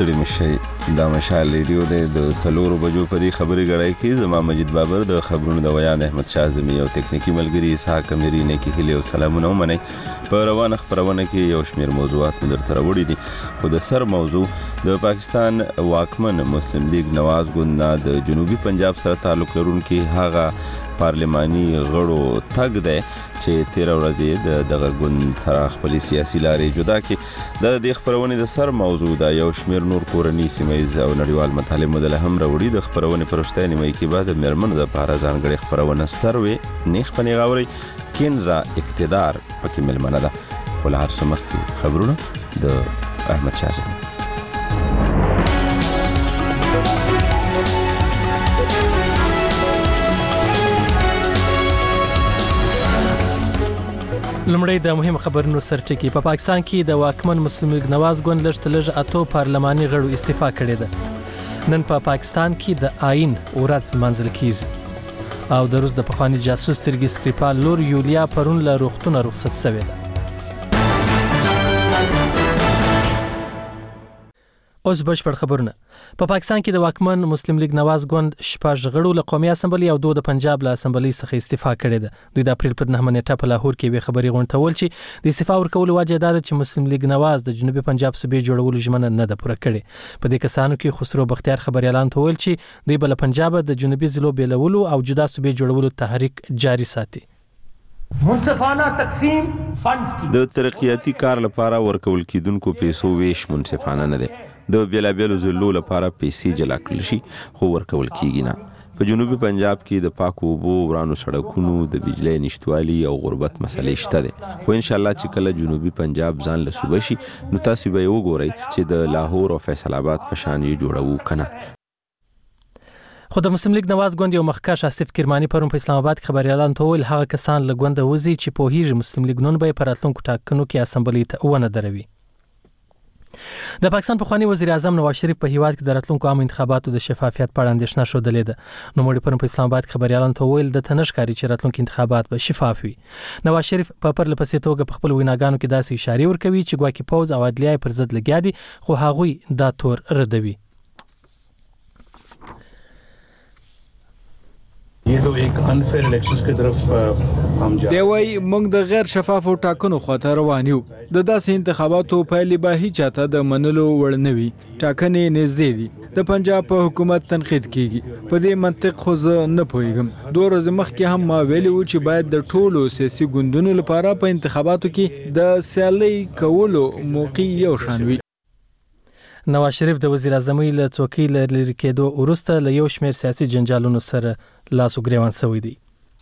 ستړي مشي دا مشال ریډیو د 3 بجو په دې خبري غړای کې زما مجید بابر د خبرونو د ویان احمد شاه زمي او تکنیکی ملګری اسحاق اميري نه کې هلي او سلامونه ومني په روانه خبرونه کې یو شمیر موضوعات درته راوړي دي خو د سر موضوع د پاکستان واکمن مسلم لیگ نواز ګوند د جنوبي پنجاب سره تعلق لرونکي هغه پارلماني غړو تګ دی چې 13 ورځې دغه ګوند تر خپل سیاسي لارې جدا کړي د دې خبرونې د سر موضوع دا یو شمیر نور کورنی سیمایز او نړیوال مطالب مدله هم راوړي د خبرونې پرشته نیمه کې بعد مرمن د پاره ځانګړي خبرونه سروي نیخ پنی غوري کینزا اقتدار پکې ملمنه ده ولهر سمخ خبرونه د احمد شاه زمي لمړی د مهم خبرونو سرټکی په پاکستان کې د واکمن مسلم لیگ نواز ګوند لږ 8 پارلماني غړو استعفا کړې ده نن په پاکستان کې د آئین ورځ منځل کیږي او د روس د پخوانی جاسوس سرګي سکریپال لور یولیا پرون له روغتون رخصت شوې ده اوس بشپړ خبرونه په پاکستان کې د واکمن مسلم لیگ نواز ګوند شپږ غړو له قومي اسمبلی او 2 د پنجاب له اسمبلی څخه استعفا کړې ده دوی د اپریل پر 9 نیټه په لاهور کې وی خبري غونډول چې د استعفا ورکولو وجه دا ده چې مسلم لیگ نواز د جنوبي پنجاب صوبې جوړولو ژمنه نه ده پوره کړې په دې کسانو کې خسرو بختیار خبري اعلان وکړ چې دوی بل پنجاب د جنوبي ضلعو بیلولو او جدا صوبې جوړولو تحریک جاری ساتي منصفانه تقسیم فنډز کی د ترقیاتی کار لپاره ورکول کیدونکو پیسو ویش منصفانه نه ده د بیلابیلو ضلعو لپاره پیسې جلا کړل شي خو ورکول کیږي نه په جنوبي پنجاب کې د پاکو اوبو ورانو سړکونو د بجلی نشټوالي او غربت مسلې شته ده خو ان شاء الله چې کله جنوبي پنجاب ځان له صوبه شي نو تاسو به وګورئ چې د لاهور او فیصل آباد په شان یې جوړو کنه خو د مسلم لیگ نواز ګوند یو مخکښ آصف کرمانی پرون په اسلام آباد کې خبري اعلان وکړ هغه کسان له ګوند وځي چې په هیڅ مسلم لیگ نون به پر اتلونکو ټاکنو کې اسمبلی ته ونه دروي د پاکستان پخوانی وزیر اعظم نواز شریف په هیواد کې د راتلونکو عام انتخاباتو د شفافیت په اړه اندېښنه شودلې ده نو مړي پر اسلام آباد خبري اعلان وکړ د تنشکاری چې راتلونکو انتخابات به شفاف وي نواز شریف په پرلپسې توګه په خپل ویناګانو کې داسې اشاره ورکوي چې ګواکې پوز او عدلیه پر ضد لګیا دي خو هغوی دا تور ردوي ये तो एक अनफेयर इलेक्शंस की तरफ हम जा دی وای موږ د غیر شفاف ټاکنو خاطر روان یو د داسې انتخاباتو پایلې به هیڅ چاته د منلو وړ نه وي ټاکنې نږدې دي د پنجاب په حکومت تنقید کیږي په دې منطق خو زه نه پوهیږم 2 ورځې مخکې هم ما ویلي و چې باید د ټولو سیاسي ګوندونو لپاره په انتخاباتو کې د سیالۍ کولو موقع یو شان وي نواز شریف د وزیر اعظم له څوکۍ لري کېدو وروسته له یو شمېر سیاسي جنجالونو سره لاس وګریوان شوی دی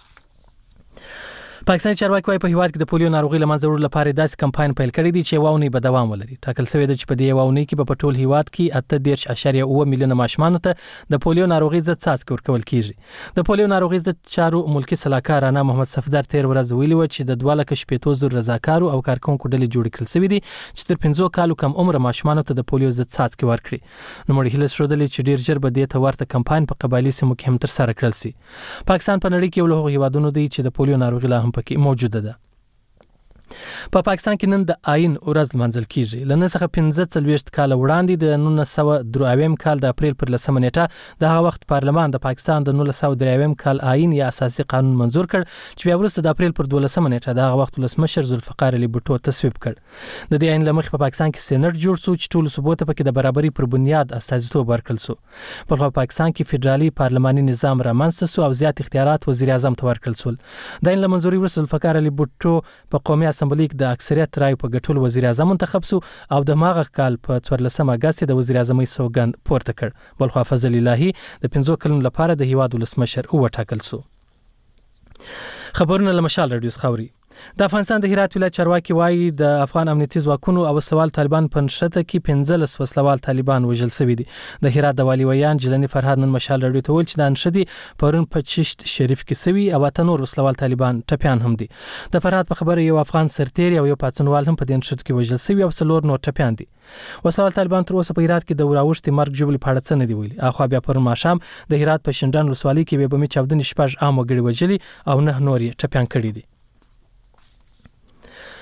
پاکستان چارواکي وايي په هیواد کې د پولیو ناروغي لمنځه وړلو لپاره داسې کمپاین پیل کړی دی چې واونی به دوام ولري ټاکل شوی دی چې په دې واونی کې په ټول هیواد کې 8.9 میلیونه ماشومان ته د پولیو ناروغي ضد څاڅکي ورکول کیږي د پولیو ناروغي ضد چارو ملکی سلاکار رانا محمد صفدر 13 ورځ ویلي و چې د 2,000 رضاکارو او کارکونکو ډلې جوړ کړل شوی دي چې تر 15 کالو کم عمر ماشومان ته د پولیو ضد څاڅکي ورکړي نو مړي هله شودلې چې ډیر ژر به دې ته ورته کمپاین په قبایلی سیمو کې هم تر سره کړل شي پاکستان په نړۍ کې یو له هیوادونو دی چې د پولیو ناروغي لا هم پکې موجوده ده په پاکستان کې نن د آئین ورځ منځل کیږي لنه څخه 15 کال وړاندې د 1903 کال د اپریل پر 10 نیټه د هغه وخت پارلمان د پاکستان د 1903 کال آئین یا اساسي قانون منزور کړ چې بیا وروسته د اپریل پر 12 نیټه د هغه وخت ولسمشر ذوالفقار علي بوټو تصویب کړ د دې آئین لمخې په پاکستان کې سېنات جوړ شو چې ټول صوبو ته پکې د برابرۍ پر بنیاد استازیتوب ورکړل شو په پاکستان کې فدرالي پارلماني نظام رامنځته شو او زیات اختیارات وزیر اعظم ته ورکړل شول د آئین لمنځوري وروسته ذوالفقار علي بوټو په قومي اسمبلی کې د اکثریت رای په ګټلو وزیر اعظم منتخب شو او د ماغه کال په 14 اگست د وزیر اعظمۍ سوګند پورته کړ بلخو فضل الهی د 15 کلونو لپاره د هیواد ولسمشر وټاکل شو خبرونه لمشال رادیو خوري د افغانستان د هرات ولایت چارواکي وایي د افغان امنیتي ځواکونو او وسوال طالبان په نشته کې 15 وسوال طالبان وژل شوی دي د هرات د والی ویان جلنی فرهاد نن مشال رادیو ته ویل چې د انشدي پرون په چشت شریف کې سوي او تنور وسوال طالبان ټپيان هم دي د فرهاد په خبره یو افغان سرتیر او یو پاتسنوال هم په دې انشد کې وژل شوی او څلور نور ټپيان دي وسوال طالبان تر اوسه په هرات کې د وراوښتي مرګ جوړې پاړه څه نه دی ویلي اخو بیا پرون ماشام د هرات په شندان ولسوالۍ کې به بمي چاودنې شپږ عام وګړي وژلي او نه نور ټپيان کړي دي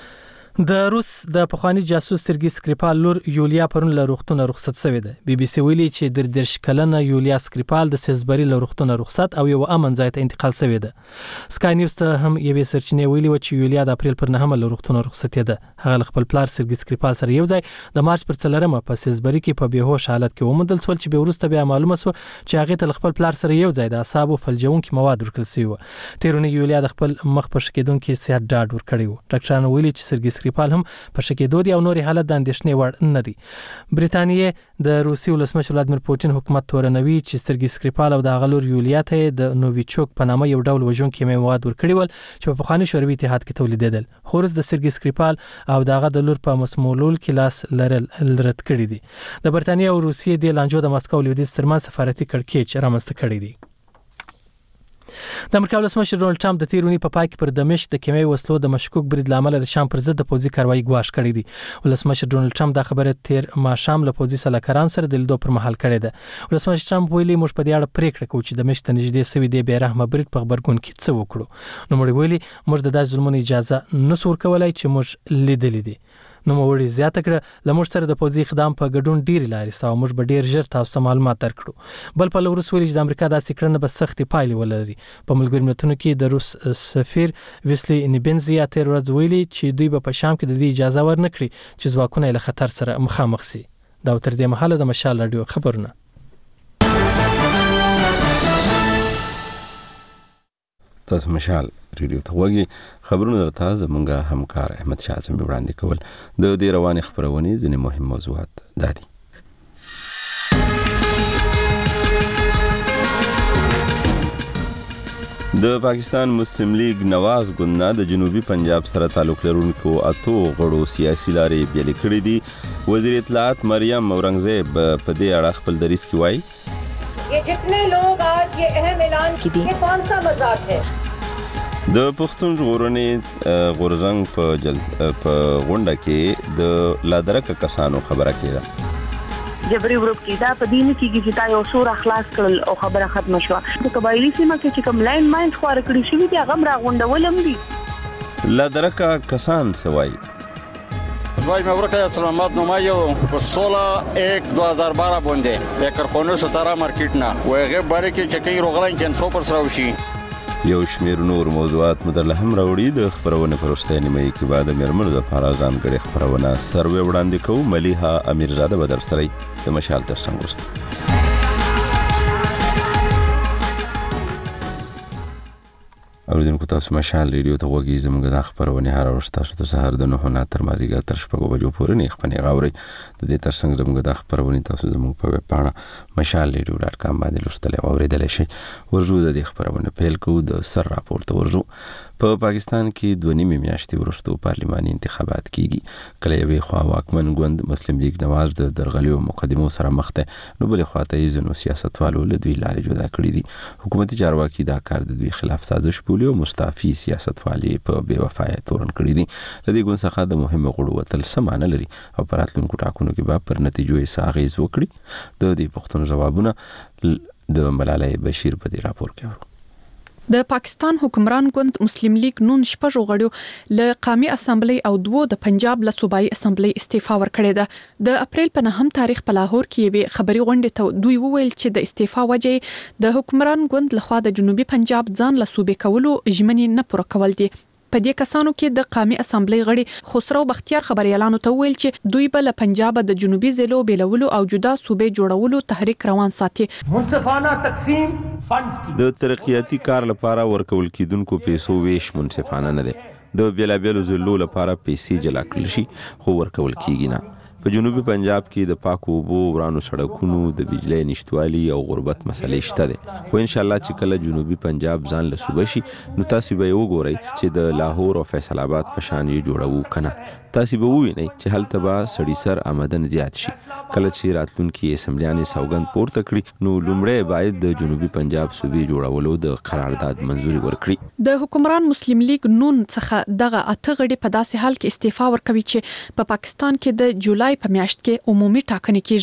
د روس د پخوانی جاسوس سرګي سکریپال لور یولیا پرون له روغتون رخصت شوې ده. بي بي سي ویلي چې د 13 کلنه یولیا سکریپال د سیزبری له روغتون رخصت او یو امن ځای ته انتقال شوې ده. سکای نیوز ته هم یوې سرچینې ویلي و چې یولیا د اپریل پر 9 له روغتون رخصت ده. هغه خپل پلار سرګي سکریپال سره یو ځای د مارچ پر 4 په سیزبری کې په بیهوش حالت کې ومندل سول چې به ورسته بیا معلومه شو چې هغه ته خپل پلار سره یو ځای د اعصابو فلجونکي مواد ورکړل شوی و. تیرونه یولیا د خپل مخ په شکیدونکو سیاحت ډاډ ورکړی و. ډاکټرانو ویلي چې سرګي سکریپال هم په شکیدو دي او نوري حالت د اندېښنې وړ نه دي. برېټانیا د روسي ولسمشر ولادمیر پوتین حکومت تورنوي چې سرګي سکریپال او د غلور یولیا ته د نوویچوک په نامه یو ډول وژونکي مواد ورکړي ول چې په پخوانی شوروي اتحاد کې تولیدېدل. خورس د سرګي سکریپال او دغه د لور په مسمولول کې لاس لرت کړی دي. د برېټانیا او روسیې د لانجو د مسکو لویدیځ ترمنځ سفارتي کړکېچ رامنځته کړی دی. د امریکا ولسمشر ډونالد ټرمپ د تیرونی په پای کې پر دمشق د کیمیاوي وسلو د مشکوک برید لامل د شام پر ضد د پوځي کاروایی ګواښ کړی دی. ولسمشر ډونالد ټرمپ د خبره تیر ماښام له پوځي سلاکاران سره د لیدو پر مهال کړی ده. ولسمشر ټرمپ ویلي موږ په دې اړه پریکړه کوو چې دمشق ته نږدې سوي د بیرحمه برید په خبرګون کې څه وکړو. نو موږ ویلي موږ د داسې ظلمونو اجازه نه سور کولای چې موږ لیدلې دي. نو موږ زیاته کړه لمر سره د پوځي اقدام په ګډون ډیر لاري ساو موږ به ډیر ژر تاسو معلومات درکړو. بل په لورس ویلي چې د امریکا داسې کړنه به سختي پایلې ولري. په ملګرو ملتونو کې د روس سفیر ویسلی نیبنزي تیر ورځ ویلي چې دوی به په شام کې د دې اجازه ورنکړي چې ځواکونه له خطر سره مخامخ شي. دا تر دې مهاله د مشال رادیو خبرونه. تاسو مشال ریډیو ته وګورئ. خبرونه درته زمونږ همکار احمد شاه زمي وړاندې کول. د دې روانې خبرونه ځینې مهم موضوعات دادي. د پاکستان مسلم لیگ نواز ګوند د جنوبي پنجاب سره تعلق لرونکو اتو غړو سیاسي لارې بیل کړې دي. وزیر اطلاعات مریم اورنګزیب په دې اړه خپل دریځ کې وایي ये जितने लोग आज ये अहम ऐलान की ये कौन सा मजाक है. د پښتون ژغورنې غورزنګ په غونډه کې د لادرکه کسانو خبره کېده. جبري ورو کېدا په دې نه کېږي چې تا یو سور اخلاص کړل او خبره ختم شوه. د قبایلی سیمه کې چې کوم لاین ماین خور کړی شوی دی هغه را غونډولم دي. لادرکه کسان سوای وای مبارک سلامات نمایو په 16/1/2012 باندې د کارخانو ستاره مارکیټ نه وغه باره کې چې کوي روغلان کې 100% راوشي. یو شمیر نور موضوعات مدرله هم راوړي. د خبرونه پرسته نیمه کې بعد مرمر د پاراغان غړي خبرونه سروې وړاندې کوي. مليحه امیرزاده بدر سره د مشال تر څنګه اوریدونکو تاسو مشال ریډیو ته وګورئ. زموږ د خبرونه هر ورځ تاسو ته سهار د 9 تر مازیګر تر 6 بجو پورې نه خپنې غاوري. د دې ترڅنګ زموږ د خبرونه تاسو زموږ په ویب پاڼه mashalradio.com باندې لوستل او اوریدل شي. ورجو د دې خبرونه پیل کوو. د سر راپورته ورجو. په پاکستان کې 2 میاشتې وروسته پارلماني انتخابات کیږي. کله یوې خوا واکمن ګوند مسلم لیگ نواز د درغلیو مقدمو سره مخ ته، نو بل خواته یې ځینو سیاستوالو له دوی لارې جدا کړې دي. حکومتي چارواکي دا کار د دوی خلاف سازش بولي او مستعفي سیاستوالي په بې وفایت تورن کړی دي. لدې ګوند څخه د مهمه غړو وتل سمانه لري او پر راتلونکو ټاکنو کې به پر نتیجو یې اغېز وکړي. د دې پوښتنو جوابونه د ملالۍ بشیر په دې راپور کې ورو. د پاکستان حکمران ګوند مسلم لیگ نون شپږ غړو له قومي اسمبلی او 2 د پنجاب له صوبایي اسمبلی استعفا ورکړې ده. د اپریل په 9 تاریخ په لاهور کې یوې خبري غونډې ته دوی وویل چې د استعفا وجه د حکمران ګوند لخوا د جنوبي پنجاب ځان له صوبې کولو ژمنې نه پوره کول دي. په دې کسانو کې د قومي اسمبلی غړي خسرو بختیار خبريالانو ته ویل چې دوی به له پنجاب د جنوبي ضلعو بیلولو او جدا صوبې جوړولو تحریک روان ساتي. منصفانه تقسیم فنډز کی د ترقیاتي کار لپاره ورکول کیدونکو پیسو ویش منصفانه نه دي. د بیلابیلو ضلعو لپاره پیسې جلا کړل شي خو ورکول کیږي نه. په جنوبي پنجاب کې د پاکو اوبو، ورانو سړکونو، د بجلی نشټوالي او غربت مسلې شته دي. خو ان شاء الله چې کله جنوبي پنجاب ځان له صوبه شي نو تاسو به وګورئ چې د لاهور او فیصل آباد په شان یې جوړو کنه. تاسو به ووینئ چې هلته به سړی سر آمدن زیات شي. کله چې راتلونکي اسمبلیانې سوګند پورته کړي نو لومړی باید د جنوبي پنجاب صوبې جوړولو د قرارداد منځوري ورکړي. د حکمران مسلم لیگ نون څخه دغه اته غړي په داسې حال کې استعفا ورکوي چې په پاکستان کې د جولای په میاشت کې عمومي ټاکنې کیږي.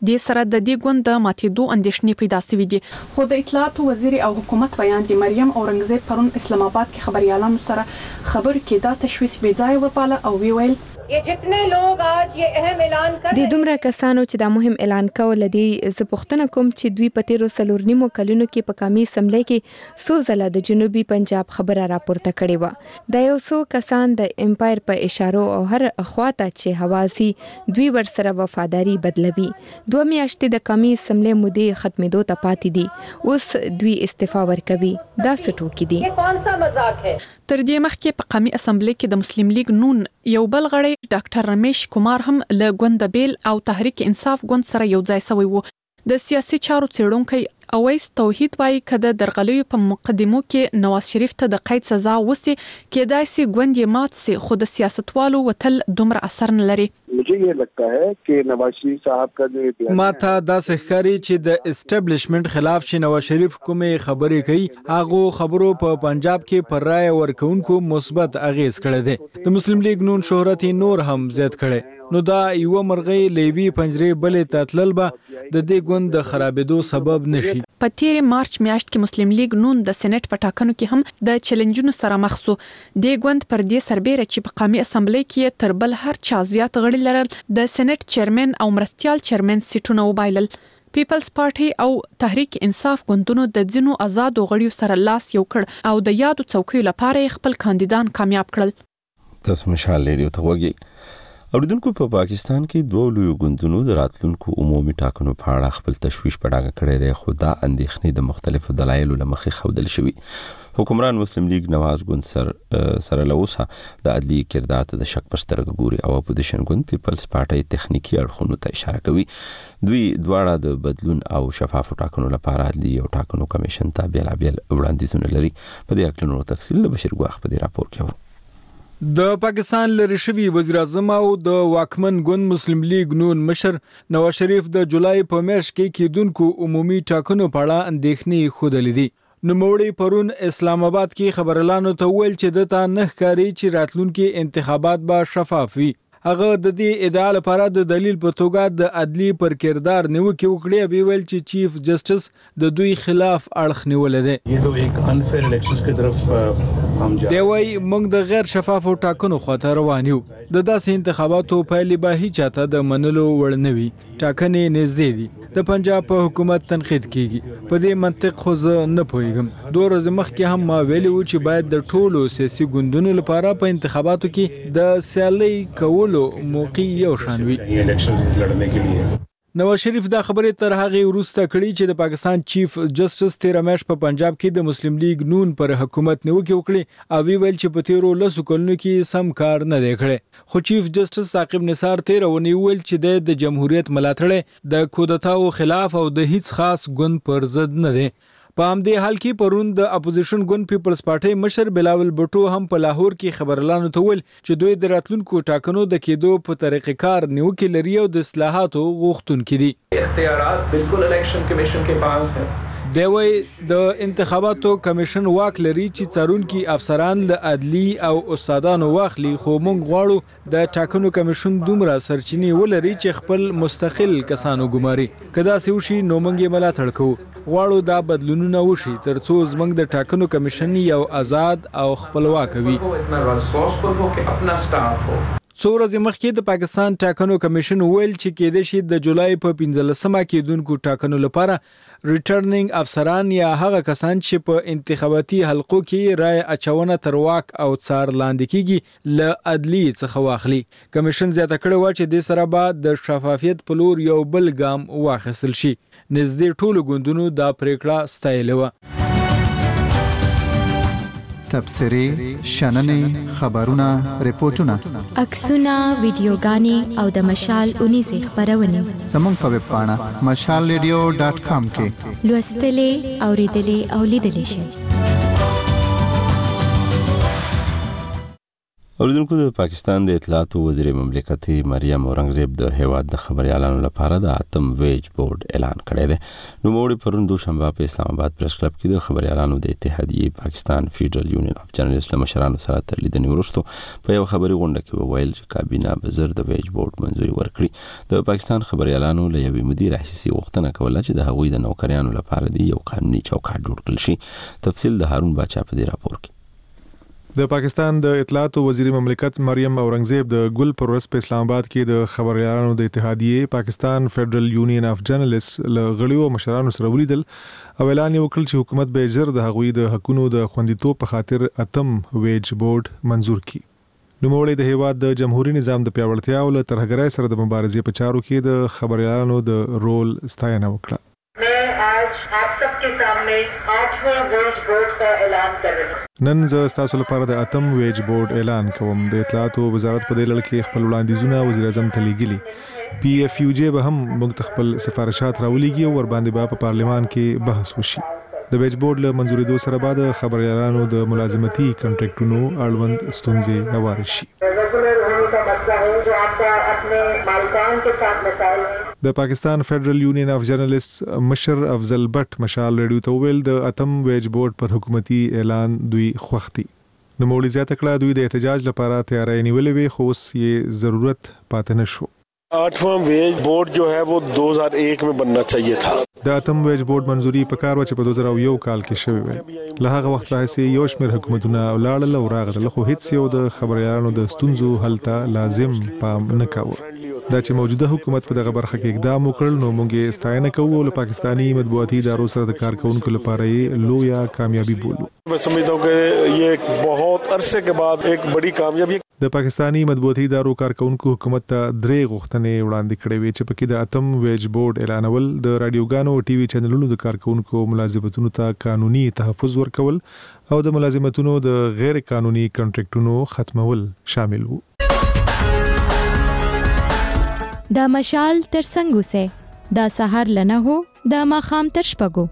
د سره د دې ګوند د ماتېدو اندېښنې پیدا شوې دي. خو د اطلاعات وزیر او حکومت بیان دی مریم اورنګزیب پرون اسلام آباد کې خبريالانو سره خبر کې دا تشویش بې ځای وپاله او ویل ये जितने लोग आज ये अहम ऐलान कर د دومره کسانو چې دا مهم اعلان کول دي زه پوښتنه کوم چې دوی په تیرو 4 نیمو کلونو کې په قومي اسمبلی کې څو ځله د جنوبي پنجاب خبره راپورته کړې و. دا یو څو کسان د امپایر په اشارو او هر اخواته چې حواسي دوی ورسره وفاداری بدلوي. 2 میاشتې د قومي اسمبلی مودې ختمېدو ته پاتې دي اوس دوی استعفا ورکوي. دا څه ټوکې دي؟ ये कौन सा मजाक है. تر دې مخکې په قومي اسمبلی کې د مسلم لیگ نون یو بل غړی ډاکټر رمیش کومار هم له ګوند بیل او تحریک انصاف ګوند سره یو ځای شوی وو. د سیاسي چارو څېړونکی اویس توحید وايي کده درغلیو په مقدمو کې نواز شریف ته د قید سزا وسی کېدای سي ګوند یې مات سي خو د سیاستوالو وتل دومره اثر نه لري. मुझे ये लगता है कि नवाज शरीफ साहब का जो ماته دا ښکاري چې د اسټابلیشمنت خلاف چې نواز شریف کومې خبرې کوي هغه خبرو په پنجاب کې پر رائے ورکونکو مثبت اغیز کړی دی. د مسلم لیگ نون شهرت نور هم زیات کړي نو دا یو مرغۍ لیوی پنجرې بلې تتلل به د دې ګوند د خرابېدو سبب نشي. په تیر مارچ میاشت کې مسلم لیگ نون د سېنات په ټاکنو کې هم د چیلنجونو سره مخ شو. د ګوند پر دې سربېره چې په قومي اسمبلی کې تر بل هر چا زیات غړي لرل د سېنات چیرمن او مرستيال چیرمن سیټونه وبایلل. پیپلز پارټي او تحریک انصاف ګوندونو د ځینو آزادو غړیو سره لاس یو کړ او د یادو څوکیو لپاره خپل کاندیدان کامیاب کړل. تاسو مشال ریډیو ته وګورئ. اوریدونکو په پاکستان کې دوه لوی ګوندونو د راتلونکو عمومي ټاکنو په اړه خپل تشویش په ډاګه کړی دی خو دا اندېښنې د مختلفو دلایلو له مخې ښودل شوي. حکمران مسلم لیگ نواز ګوند سره له اوسه د عدلي کردار ته د شک په سترګه ګوري او اپوزیشن ګوند پیپلز پارټي تخنیکی اړخونو ته اشاره کوي. دوی دواړه د بدلون او شفافو ټاکنو لپاره عدلي او ټاکنو کمیشن ته بیلابیل وړاندیزونه لري. په دې اړه نور تفصیل د بشیر ګواخ په دې راپور کې و. د پاکستان لری شوی وزیر اعظم او د واکمن ګوند مسلم لیگ نون مشر نواز شریف د جولای په میاشت کې کېدونکو عمومي ټاکنو په اړه اندېښنې خوده لیدي. نوموړي پرون اسلام آباد کې خبرلانو ته ویل چې د تا نه ښکاري چې راتلونکي انتخابات به شفاف وي. هغه د دې ادعا لپاره د دلیل په توګه د عدلی پر کردار نیوکه وکړي او ویل چې چیف جسټس د دوی خلاف اړخ نیولې ده. ये तो एक अनफेयर इलेक्शंस की तरफ हम जा دی وايي موږ د غیر شفافو ټاکنو خواته روان یو. د داسې انتخاباتو پایلې به هیڅ چاته د منلو وړ نه وي. ټاکنې نږدې دي. د پنجاب په حکومت تنقید کیږي. په دې منطق خو زه نه پوهیږم. 2 ورځې مخکې هم ما ویلي و چې باید د ټولو سیاسي ګوندونو لپاره په انتخاباتو کې د سیالۍ کولو موقع یو شان وي. इलेक्शन लड़ने के लिए نواز شریف دا خبرې تر هغه وروسته کړي چې د پاکستان چیف جسټس 13 میاشت په پنجاب کې د مسلم لیگ نون پر حکومت نیوکه وکړي او ویل چې په تیرو 10 کلونو کې سم کار نه دی کړی. خو چیف جسټس ثاقب نثار 13 ونی ویل چې د جمهوریت ملاتړ د کودتاو خلاف او د هیڅ خاص ګوند پر ضد نه دی. په همدې حال کې پرون د اپوزیشن ګوند پیپلز پارټي مشر بلاول بټو هم په لاهور کې خبرلانو ته ویل چې دوی د راتلونکو ټاکنو د کېدو په طریقې کار نیوکه لري او د اصلاحاتو غوښتونکي دي. اختیارات بالکل الیکشن کمیشن کے پاس ہیں. دی وايي د انتخاباتو کمیشن واک لري چې څارونکي افسران له عدلي او استادانو واخلي خو موږ غواړو د ټاکنو کمیشن دومره سرچینې ولري چې خپل مستقل کسانو ګماري. کدا سوشي نو موږ یې ملاتړ کوو. غواړو دا بدلونونه وشي ترڅو زموږ د ټاکنو کمیشن یو آزاد او خپلواک وي. څو ورځې مخکې د پاکستان ټاکنو کمیشن ویل چې کېدای شي د جولای په 15مه کېدونکو ټاکنو لپاره ریټرنینګ افسران یا هغه کسان چې په انتخاباتي حلقو کې رائے اچونه تر واک او څار لاندې کیږي له عدلی څخه واخلي. کمیشن زیاته کړی و چې د سره بعد د شفافیت په لور یو بل ګام واخیستل شي. نږدې ټولو ګوندونو دا پریکړه ستایلې و. تبصرې، شننې، خبرونه، ریپورتونه، عکسونه، ویډیوګانې او د مشال 19 خبرونه زموږ په ویب پاڼه mashalradio.com کې لوستلې، اوریدلې او لیدلې شئ. اوریدونکو د پاکستان د اطلاعات وزیر مملکت مریم اورنګزیب د هیواد د خبريالانو لپاره د اتم ویج بورډ اعلان کړی دی. نو موږ پرون دوشنبه په اسلام آباد پریس کلب کې د خبريالانو د اتحادیې پاکستان فیډرل یونین اف جرنالست مشرانو سره تر لیدنې وروسته په یو خبري غونډه کې وویل چې کابینه به زر د ویج بورډ منځوري ورکړي. د پاکستان خبريالانو له یوې مدیر حساسي غوښتنه کوله چې د هغوی د نوکریانو لپاره دی یو قانوني چوکاټ جوړ کړي شي. تفصیل د هارون باچا په دې راپور کې. د پاکستان د اطلاعات وزیر مملکت مریم اورنګزیب د ګل پر ورځ په اسلام آباد کې د خبريالانو د اتحادیې پاکستان فیډرل یونین اف جرنالست له غړیو مشرانو سره ولیدل او اعلان وکړ چې حکومت به زر د هغوی د حقوقو د خوندیتوب په خاطر اتم ویج بورډ منزور کړي. نوموړي د هیواد د جمهوریت نظام د پیاوړتیا او ترهګرۍ سره د مبارزې په چارو کې د خبريالانو د رول ستاینه وکړه. आप सबके सामने 8वें वेज बोर्ड का ऐलान कर रही हूं. نن زه تاسو لپاره د اتم ویج بورډ اعلان کوم. د اطلاعات وزارت په دې لړ کې خپل وړاندیزونه وزیر اعظم ته لیږلي. پی اف یو جی به هم موږ خپل سفارشات راولېږي او ور باندې په پارلمان کې بحث وشي. د ویج بورډ له منځورېدو سره بعد خبريالانو د ملازمتي کنټریکټونو اړوند ستونزې هوار شي. د پاکستان فیډرل یونین اف جرنالست مشر افضل بټ مشال ریډیو ته ویل د اتم ویج بورډ پر حکومتي اعلان دوی خوښتي. نوموړي زیاته کړه دوی د احتجاج لپاره تیاری نیولې وي خو اوس یې ضرورت پاتې نشو. 8واں ویج بورڈ جو ہے وہ 2001 میں بننا چاہیے تھا. د اتم ویج بورډ منځوري په کار و چې په 2001 کال کې شوی و. له هغه وخت راهیسې یو شمېر حکومتونه ولاړل او راغله خو هیڅ یو د خبريالانو د ستونزو حل ته لازم پام نه کاوه. دا چې موجوده حکومت په دغه برخه کې اقدام وکړ نو موږ یې ستاینه کوو او پاکستانی مطبوعاتي ادارو سره د کارکونکو لپاره یې لویه کامیابی بولو. میں سمجھتا ہوں کہ یہ ایک بہت عرصے کے بعد ایک بڑی کامیابی. د پاکستانی مطبوعاتي ادارو کارکونکو حکومت ته درې غوښتنې وړاندې کړې وې چې پکې د اتم ویج بورډ اعلانول، د رادیوګانو او ټي وي چینلونو د کارکونکو ملازمتونو ته قانوني تحفظ ورکول او د ملازمتونو د غیر قانوني کنټریکټونو ختمول شامل وو. دا مشال تر څنګه سه دا سحر لنه هو دا ماخام تر شپګو.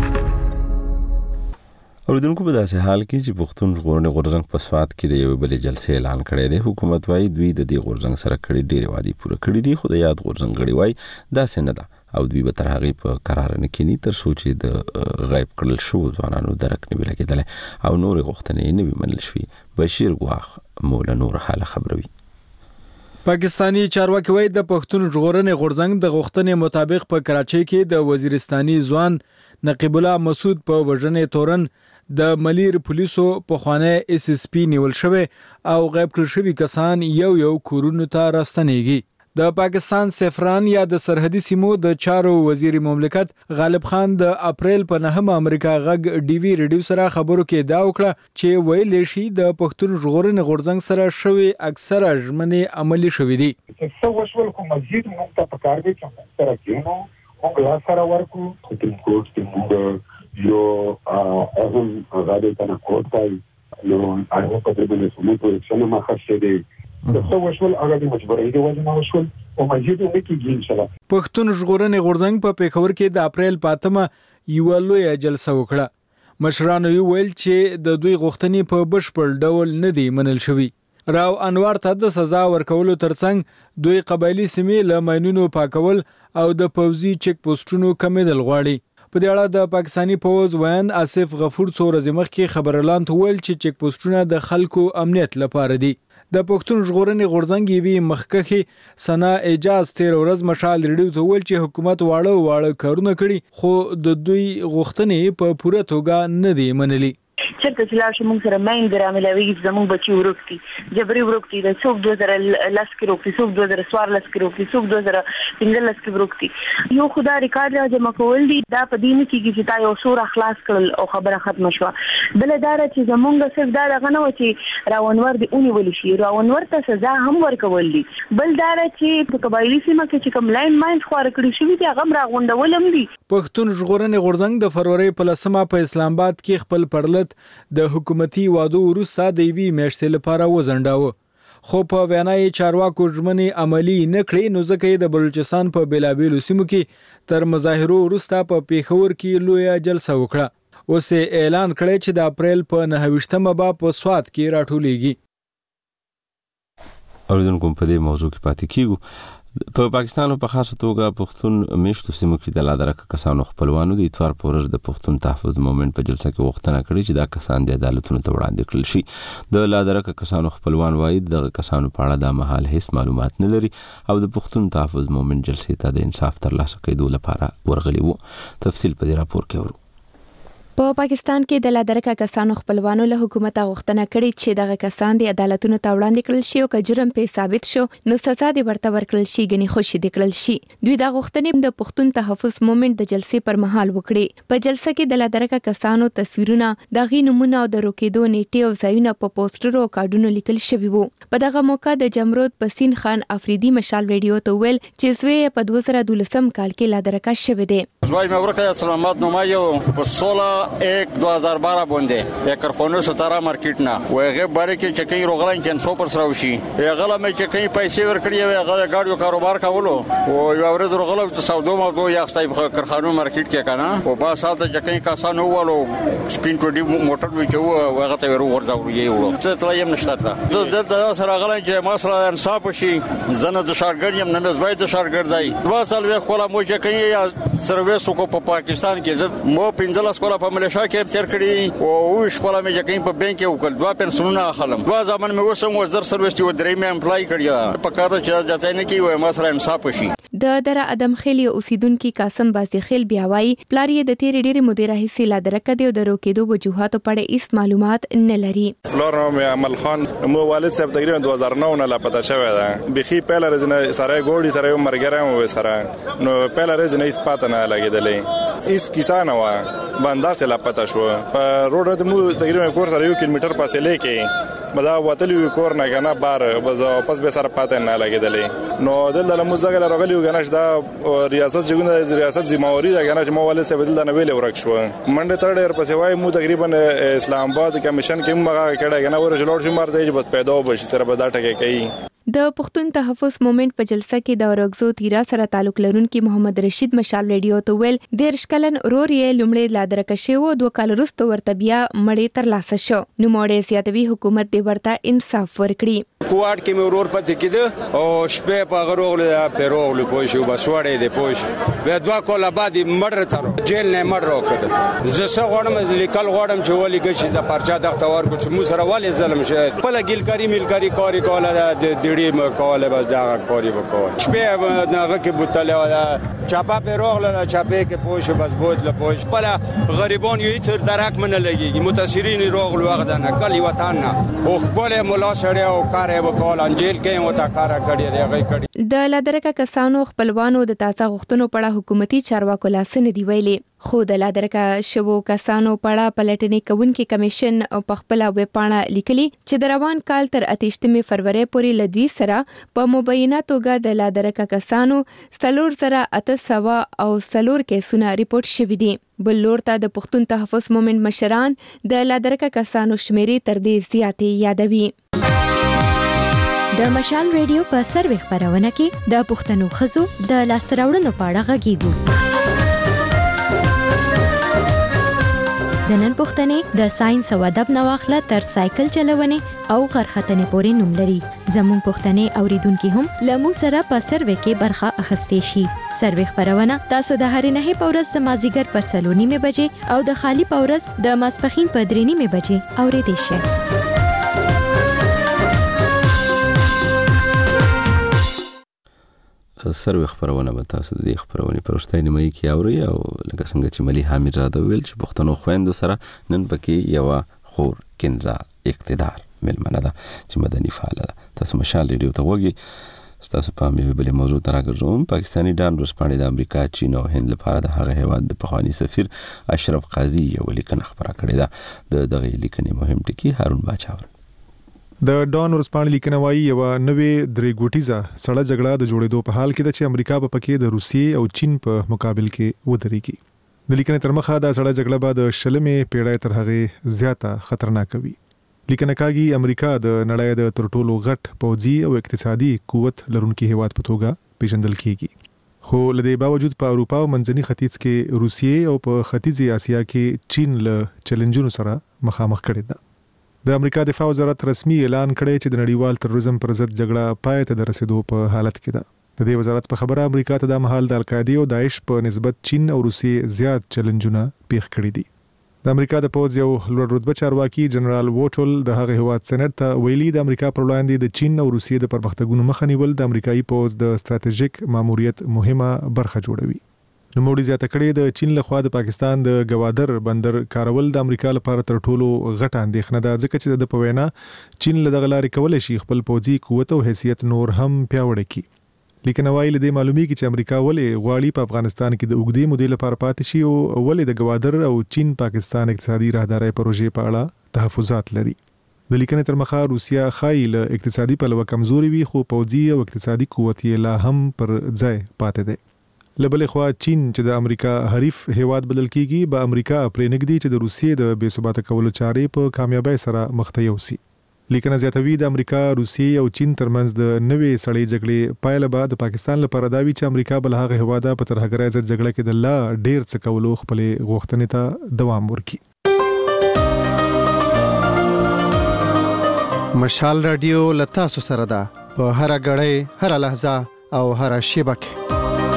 اوریدونکو په داسې حال کې چې پښتون ژغورنې غورځنګ په سوات کې د یو بلې جلسې اعلان کړی دی. حکومت وايي دوی د دې غورځنګ سره کړي ډېرې وعدې پوره کړي دي خو د یاد غورځنګ غړي وايي داسې نه ده او دوی به تر هغې په قرار نه کینی تر څو چې د غیب کړل شوو ځوانانو درک نه وي لګېدلی او نورې غوښتنې نه وي منل شوي. بشیر ګواخ مو له نور حاله خبروي. پاکستانی چارواکي وایي د پښتون ژغورنې غورځنګ د غوښتنې مطابق په کراچۍ کې د وزیرستاني ځوان نقیب الله مسعود په وژنې تورن د ملیر پولیسو په خوانه اس اس پی نیول شوی او غیب کړل شوی کسان یو کورونو ته راستنېږي. د پاکستان سفران یا د سرحدي سیمو د چارو وزیر مملکت غالب خان د اپریل په 9 امریکا غږ ډي وي ریډیو سره خبرو کې دا وکړه چې ویل شي د پښتون ژغورنې غورځنګ سره شوی اکثره ژمنې عملي شوې دي. څه وشول کوم مزید موږ ته پکار دي چې موږ سره کېنو موږ لا سره ورکو سپریم کورټ کې موږ یو اهم غاډه کنه کوټ پای نو هغه په دې باندې سمو په څنګه ما خاصه دي څه وشول هغه د مجبورۍ د وجه نه وشول او مزید نه کېږي ان شاء الله. پښتون ژغورنې غورځنګ په پیښور کې د اپریل 5 یو لوی جلسه وکړه. مشرانو ویل چې د دوی غوښتنې په بشپړ ډول نه دي منل شوي. راو انوار ته د سزا ورکولو ترڅنګ دوی قبایلی سیمې له ماینونو پاکول او د پوځي چک پوسټونو کمیدل غواړي. په دې اړه د پاکستانی پوز وین آصف غفور څو ورځې مخکې خبرلاند ویل چې چک پوسټونه د خلکو امنیت لپاره دي. د پښتون ژغورنې غورځنګ یوي مخکخي سنا اجازه 13 ورځ مشال ریډیو ته ویل چې حکومت واړه کارونه کړي خو د دوی غوښتنې په پوره توګه نه دي منلي. چرته چې لاړ شو موږ سره مایندې راملاویږي چې زموږ بچي ورکتي جبري ورکتي د څوک 2010 کې ورکتي څوک 2014 کې ورکتي څوک 2015 کې ورکتي. یو خدا ریکارډ را جمع کول دي دا په دې نه کېږي چې تا یو سور اخلاص کړل او خبره ختمه شوه. بل دا چې زموږ صرف دا دغه نه و چې راونور دی اونیول شي راونور ته سزا هم ورکول دي. بل دا چې په قبایلی سیمه کې چې کوم لاین ماین خور کړی شوی دی هغه راغونډول هم دي. پښتون ژغورنې غورځنګ د فروری په 10 په اسلام آباد کې خپل پرلط د حکومتي وادو وروسته د وی میاشتې لپاره وزنډاوه خو په وینای چارواکو ژمنې عملی نه کړې نو ځکه د بلوچستان په بیلابیلو سیمو کې تر مظاهرو وروسته په پیښور کې لویه جلسه وکړه. اوس اعلان کړی چې د اپریل په 29مه به په سوات کې راټولېږي. اوریدونکو په دې موضوع کې پاتې کیږو. په پاکستان په خاصه توګه پښتون میشتو سیمو کې د لادرکه کسانو خپلوانو د اتوار په ورځ د پښتون تحفظ مومنت په جلسه کې غوښتنه کړې چې دا کسان د عدالتونو ته وړاندې کړل شي. د لادرکه کسانو خپلوان وایي دغه کسانو په اړه د مهال هیڅ معلومات نه لري او د پښتون تحفظ مومنت جلسې ته د انصاف ترلاسه کېدو لپاره ورغلي وو. تفصیل په دې راپور کې ورو. په پاکستان کې د لادرکه کسانو خپلوانو له حکومت غوښتنه کړې چې دغه کسان د عدالتونو ته وړاندې کړل شي او که جرم په ثابت شو نو سزا دې ورته ورکړل شي غني خوشي دې کړل شي. دوی دا غوښتنې د پښتون تحفظ مومنت د جلسې پر مهال وکړې. په جلسه کې د لادرکه کسانو تصویرونه د غي نمونه او د روکېدو نیټه او ځایونه په پوسټر او کارډونو لیکل شوی وو. په دغه موقع د جمرود پسین خان افریدي مشال ریډیو ته ویل چې زوی په 2012 کال کې لادرکه شوی دی. زوی مې ورکه سلامات نومایو په 16/1/2012 باندې یک کارخانه ستاره مارکیټ نه وغه باره کې چې کوي روغلان کې 100% راوشي هغه مې چې کوي پیسې ورکړي هغه گاډیو کاروبار کولو او یو ورځ روغلو چې سودو مو یو ستای کارخانه مارکیټ کې کنه او با ساته چې کوي کسانو والو سپین ټوډي موټر وچو هغه ته ورځاو یو څه تل یم نشته د سره غلان چې ما سره انصاف شي زنه د شارګر یم نه زوی د شارګر دی 2 سال وخت کوله مو چې کوي سرویس کو په پاکستان کې مو 15 کوله په ملیشا کې تیر کړی او شپه مې چې په بانک کې وکړ 2 پنسونه خلم 2 ځمن مې وسم وزر سرویس یو درې مې امپلای کړی په کار چې ځاتای نه کی وای ما سره انصاف شي. د در ادم خیلی اوسیدونکو قاسم بازی خیل بیا وایي پلار یې د تیرې ډېرې مودې راهیسې لادرکه دی او د روکېدو وجوهاتو په اړه هیڅ معلومات نه لري. پلار نوم عمل خان مو والد صاحب تقریبا 2009 نه لا پتا شوی دا بخي پهل ورځ سره ګوډي سره مرګره مو سره نو پهل ورځ نه اسپات نه لګیدلې هیڅ کیسه نه و بندا سه لا پتا شو په روډ ته مو تقریبا کور سره 1 کیلومتر فاصله کې بدا وتلی کور نه کنه بار بز پس به سره پاتې نه لګیدلې نو دلته مو زګل راغلی غنښ دا ریاست څنګه ریاست ذمہواری دا غنښ مو والد صاحب دلته نه ویل ورک شو منډه تر ډیر پسې وای مو تقریبا اسلام آباد کمیشن کې مغه کړه غنه ورجلور شو مار دی چې بس پیدا وبشي سره به دا ټکی کوي. د پښتون تحفظ مومنت په جلسه کې د اورګزو تیرا سره تعلق لرونکي محمد رشید مشال ریډیو ته ویل د رشکلن رور یې لومړی لادرکه شو 2 کال وروسته ورته بیا مړی تر لاسه شو نو موړې سیاتوي حکومت دې ورته انصاف ورکړي. کوارد کې مې ورور پاتې کېده او شپه په غروغله پیروغله پوښ او بسوړې دې پوښ به 2 کال بعد مړ تر جیل نه مړ راکړه زه څه غواړم لیکل غواړم چې ولې کې د پرچا د اختوار کو چې مو سره والي ظلم شه په لګیلکاری ملګری کاری کوله د کوله بس دا کاری وکول شپه دغه کې بوتله ولا چاپا په روغله چاپه کې پوښ بس بوتله پوښ په غریبان یو هیڅ درک منه لګي متاثرین روغله وغه نه کلی وطن نه او خپل مولا سره او کار وکول انجیل کې وتا کار کړی ریغی کړی. د لادرکه کسانو خپلوانو د تازه غوښتنو په اړه حکومتي چارواکو لاسنه دی ویلي خو د لادرکه شوو کسانو په اړه پلټنې کوونکي کمیشن په خپل ویب پاڼه لیکلي چې د روان کال تر 28 فروری پورې لدوی سره په مبینه توګه د لادرکه کسانو 3800 او 4 کیسونه ریپورت شوي دي. بل لور ته د پښتون تحفظ مومنت مشران د لادرکه کسانو شمیرې تر دې زیاتې یادوي. د مشال ریډیو په سروي خبرونه کې د پښتنو خزو د لاستراوړنو په اړه غږیږو. د نن پښتنې د ساينس او ادب نواخله تر سایکل چلونې او غرختنې پورې نوم لري. زموږ پښتنې اوریدونکو هم لمو سره په سروي کې برخه اخستې شي. سروي خبرونه تاسو د هرې نه په ورځ د مازیګر په 4:30 بجې او د خالی په ورځ د ماسپخین په 3:30 بجې اورېدئ شئ. سروي خبرونه به تاسو د دې خبرونه پرشتای نیمه کې اوري او لکه څنګه چې ملي حامد راته ویل چې پښتنو خويندو سره نن پکې یو خور کنزا اقتدار ملمنه ده چې مدني فعال ده. تاسو مشال ریډیو ته وګورئ. تاسو په مې بلې موضوع تراګرځوم. پاکستاني ډان ورسپانې د امریکا چین او هند لپاره د هغه هیواد د پخوانی سفیر اشرف قاضي یو لیکنه خبره کړې ده. دغه لیکنې مهم ټکی هارون باچاور د ډان ورسپانې لیکنه وايي یو نوې درې ګوټیزه سړه جګړه د جوړېدو په حال کې ده چې امریکا په پکې د روسیې او چین په مقابل کې ودرېږي. د لیکنې تر مخه د سړه جګړه بعد شلمې پیړۍ تر هغه زیاته خطرناک وي. لیکنه کاږي امریکا د نړۍ د تر ټولو غټ پوځي او اقتصادي قوت لرونکي هیواد په توګه پیژندل کیږي. خو لدې باوجود په اروپا او منځني ختیځ کې روسیې او په ختیځي اسیا کې چین له چیلنجونو سره مخامخ کړي ده. د امریکا دفاع وزارت رسمي اعلان کړی چې د نړیوال تروریزم پر ضد جګړه پای ته د رسیدو په حالت کې ده. د دې وزارت په خبره امریکا ته د مهال د القاعده او داعش په نسبت چین او روسیې زیات چیلنجونه پیښ کړي دي. د امریکا د پوځ یو لوړ رتبه چارواکي جنرال ووټل د هغه هیواد سېنات ته ویلي د امریکا پر وړاندې د چین او روسیې د پرمختګونو مخه نیول د امریکایي پوځ د ستراتیژیک ماموریت مهمه برخه جوړوي. نوموړي زیاته کړې د چین لخوا د پاکستان د گوادر بندر کارول د امریکا لپاره تر ټولو غټه اندېښنه ده، ځکه چې د په وینا چین له دغه لارې کولی شي خپل پوځي قوت او حیثیت نور هم پیاوړی کړي. لیکنه وايي له دې معلومیږي چې امریکا ولې غواړي په افغانستان کې د اوږدې مودې لپاره پاتې شي او ولې د گوادر او چین پاکستان اقتصادي راهدارۍ پروژې په اړه تحفظات لري. د لیکنې تر مخه روسیا خای له اقتصادي پلوه کمزوري وي، خو پوځي او اقتصادي قوت یې لا هم پر ځای پاتې دی. لبلې خوا چین چې د امریکا حریف هیواد بدل کیږي، به امریکا پرې نږدې چې د روسیې د بې ثباته کولو چارې په کامیابی سره مخ ته یوسي. لیکنه زیاتوي د امریکا، روسیې او چین ترمنځ د نوې سړې جګړې پایله به د پاکستان لپاره دا وي چې امریکا بل هغه هیواده په ترهګرۍ ضد جګړه کې د لا ډیر څه کولو خپلې غوښتنې ته دوام ورکړي. مشال رادیو لتا سو سره ده په هر غړې، هر لحظه او هر شیبه کې.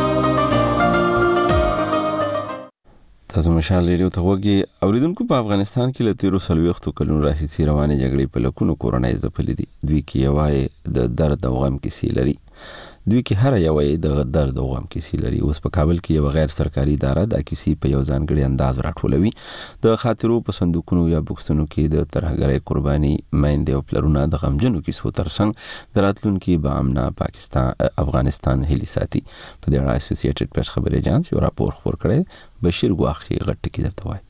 تاسو مشال ریډیو ته وګورئ. اوریدونکو، په افغانستان کې له 13 کلونو راهیسې روانې جګړې په لکونو کورنۍ ځپلې دي. دوی کې یوای د درد او غم کیسې لري. دوی کې هر یوای د درد او غم کیسې لري. اوس په کابل کې یو غیر سرکاري اداره د کیسې په یو ځانګړي انداز راټولوي. د خاطرو په صندوقونو یا بکسونو کې د ترهګرۍ قرباني میندې او پلرونه د غمجنو کیسو ترڅنګ د راتلونکي باامنه افغانستان هلي ساتي. په دې اړه اسوسییټډ پریس خبري اژانس یو راپور خپور کړی. بشیر ګواخي غټ ټکی درته وایي.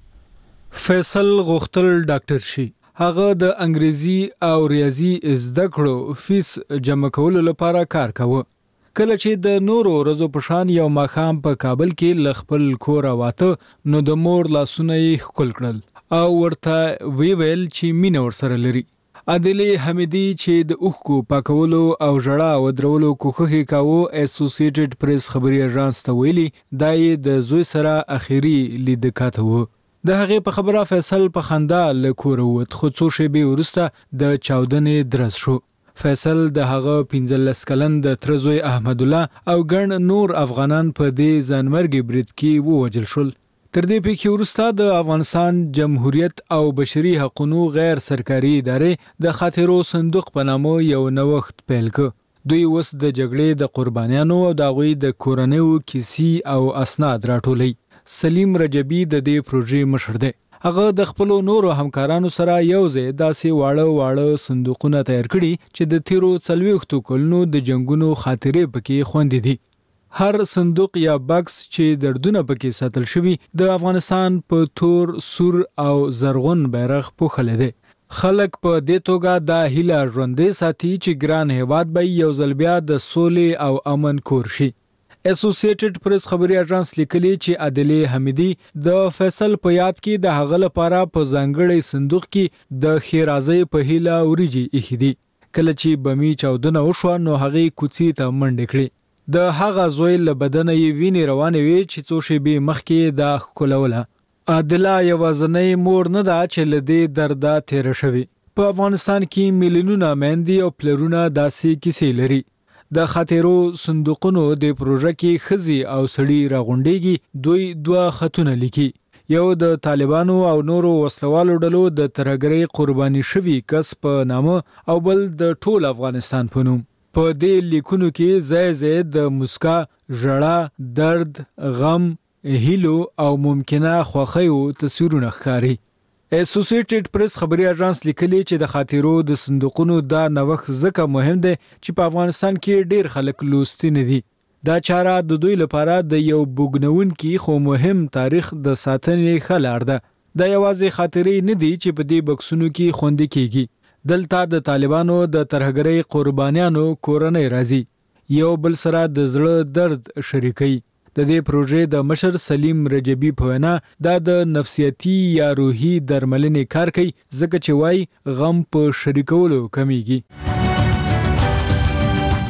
فیصل غختل ډاکټر شي. هغه د انګریزي او ریاضي زده کړو فیس جمع کولو لپاره کار کاوه. کله چې د نورو ورځو په شان یو ماښام په کابل کې ل خپل کور واته، نو د مور لاسونه یې ښکل کړل او ورته ویل چې مینه ورسره لري. عادلې حمیدي چې د اوښکو پاکولو او ژړا او درولو کوښښ یې کاوه، اسوسییټډ پریس خبري اژانس ته ویلي دا یې د زوی سره اخیری لید کاته و. د هغې په خبره فیصل په خندا له کوره ووت، خو څو شېبې وروسته د چاودنې درز شو. فیصل د هغه 15 کلن د تر زوی احمد الله او ګڼ نور افغانان په دې ځانمرګي برید کې ووجل شول. تر دې پیښې وروسته د افغانستان جمهوریت او بشري حقوقو غیر سرکاري ادارې د خاطرو صندوق په نامه یو نوښت پیل کړ. دوی اوس د جګړې د قربانیانو او د هغوی د کورنیو کیسې او اسناد راټولوي. سلیم رجبی د دې پروژې مشر دی. هغه د خپل نورو همکارانو سره یو ځای داسې واړه صندوقونه تیار کړي چې د تیرو 40 کلونو د جنگونو خاطرې پکې خوندې دي. هر صندوق یا بکس چې دردونه پکې ساتل شوی د افغانستان په تور، سور او زرغون بیرغ پوښل دي. خلک په دې توګه د هیله ژوندې ساتي چې ګران هیواد به یو ځل بیا د سولې او امن کور شي. اسوسییټډ پریس خبري اژانس لیکلي چې عادلې حمیدي د فیصل په یاد کې د هغه لپاره په ځانګړي صندوق کې د خیرازۍ په هیله وريجي اخیدي. کله چې بمی چاودنه وشو، نو هغه کوڅې ته منډه کړې. د هغه زوی له بدنه یې وینې روانې وې چې څو شېبې مخکې دا ښکلوله. عادله یوازنۍ مور نه ده چې له دې درده تېره شوې. په افغانستان کې میلیونونه میندې او پلرونه داسې کیسې لري. د خاطرو صندوقونو د پروژه کې ښځې او سړي راغونډېږي. دوی 2 خطونه لیکي، یو د طالبانو او نورو وسلوالو ډلو د ترهګرۍ قرباني شوي کس په نامه او بل د ټول افغانستان په نوم. په دې لیکونو کې ځای د مسکا، ژړا، درد، غم، هیلو او ممکنه خوښیو تصویرونه ښکاري. اسوسییټډ پریس خبري اژانس لیکلي چې د خاطرو د صندوقونو دا نوښت ځکه مهم دی چې په افغانستان کې ډیر خلک لوستي نه دي. دا چاره د دوی لپاره د یو بوګنونکي خو مهم تاریخ د ساتنې ښه لار ده. دا یوازې خاطرې نه دي چې په دې بکسونو کې خوندي کیږي. دلته د طالبانو د ترهګرۍ قربانیانو کورنۍ راځي، یو بل سره د زړه درد شریکي. د دې پروژې د مشر سلیم رجبی په وینا دا د نفسیاتي یا روحي درملنې کار کوي، ځکه چې وای غم په شریکولو کمیږي.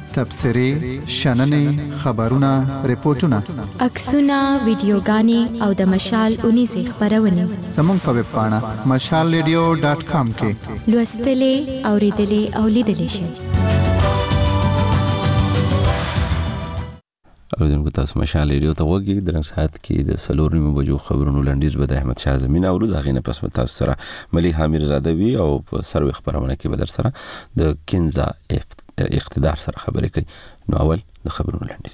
تبصرې شننې خبرونه ریپورتونه عکسونه ویډیوګانې او د مشال اونیزې خبرونه زموږ په ویب پاڼه mashalradio.com کې لوستلې اوریدلې او لیدلې شئ. اوریدونکو تاسو مشال ریډیو ته وګورئ. درنګ ساعت کې د 4:30 بجو خبرونو لنډیز به د احمد شاه زمین او د غینه پس تاسو سره ملي حامد زادوی او په سروي خبرونه کې به در سره د کنزا اقتدار سره خبرې کوي. نو اول د خبرونو لنډیز.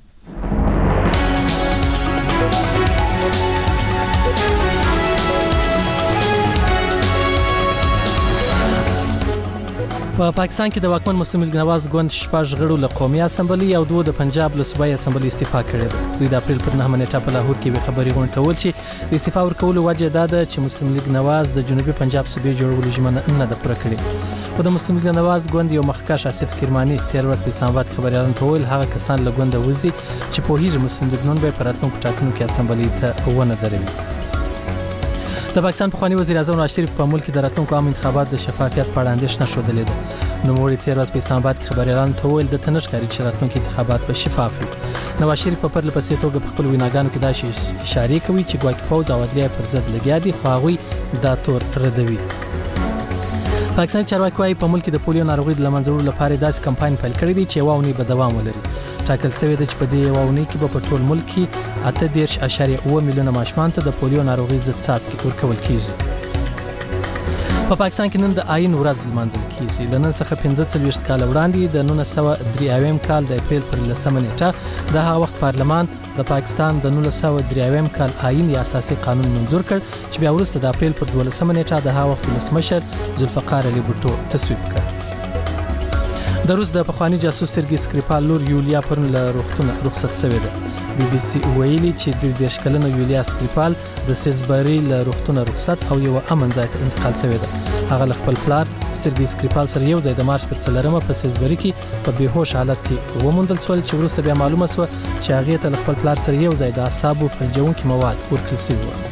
په پاکستان کې د واکمن مسلم لیگ نواز ګوند شپږ غړو له قومي اسمبلی او دوه د پنجاب له صوبایي اسمبلی استعفا کړې ده. دوی د اپریل پر 9 نیټه په لاهور کې خبري غونډه ول چې د استعفا ورکولو وجه دا ده چې مسلم لیگ نواز د جنوبي پنجاب صوبې جوړولو ژمنه نه ده پوره کړې. په د مسلم لیگ نواز ګوند یو مخکښ آصف کرماني تیر ورځ په اسلام آباد خبري اعلان کول هغه کسان له ګوند وځي چې په هیڅ مسلم لیگ نن به پر راتلونکو ټاکنو کې اسمبلی ته ونه دروي. د پاکستان پخوانی وزیر اعظم نواز شریف په ملک کې د راتلونکو عام انتخابات د شفافیت په اړه اندېښنه ښودلې ده. نوموړي تیر ورځ په اسلام آباد کې خبري اعلان وکړ د تنش کاری چې راتلونکو انتخابات به شفاف وي. نواز شریف په پرله پسې توګه په خپل ویناګانو کې دا اشاره کوي چې ګواکې فوج او عدلیه پر ضد لګیا دي خو هغوی دا تور ردوي. پاکستاني چارواکي وايي په ملک کې د پولیو ناروغي د لمنځه وړلو لپاره داسې کمپاین پیل کړی دی چې یوه اونۍ به دوام ولري. ټاکل شوی دی چې په دې یوه اونۍ کې به په ټول ملک کې 8.7 میلیونه ماشومان ته د پولیو ناروغي ضد څاڅکي ورکول کیږي. په پاکستان کې نن د آئین ورځ لمانځل کیږي. له نن څخه 45 کال وړاندې د 1993 کال د اپریل پر 10 نیټه د هغه وخت پارلمان د پاکستان د 1993 کال آئین یا اساسي قانون منظور کړ چې بیا وروسته د اپریل پر 12 نیټه د هغه وخت ولسمشر ذوالفقار علي بوټو تصویب کړ. د روس د پخوانی جاسوس سرګي سکریپال لور یولیا پرون له روغتون رخصت شوې ده. بي بي سي ویلي چې د 10 کلنه یولیا سکریپال د سیزبری له روغتون رخصت او یو امن ځای ته انتقال شوې ده. هغه خپل پلار سرګي سکریپال سره یو ځای د مارچ پر 4 په سیزبری کې په بیهوش حالت کې وموندل شول چې وروسته بیا معلومه شوه چې هغه ته خپل پلار سره یو ځای د اعصابو فلجونکي مواد ورکړل شوي وو.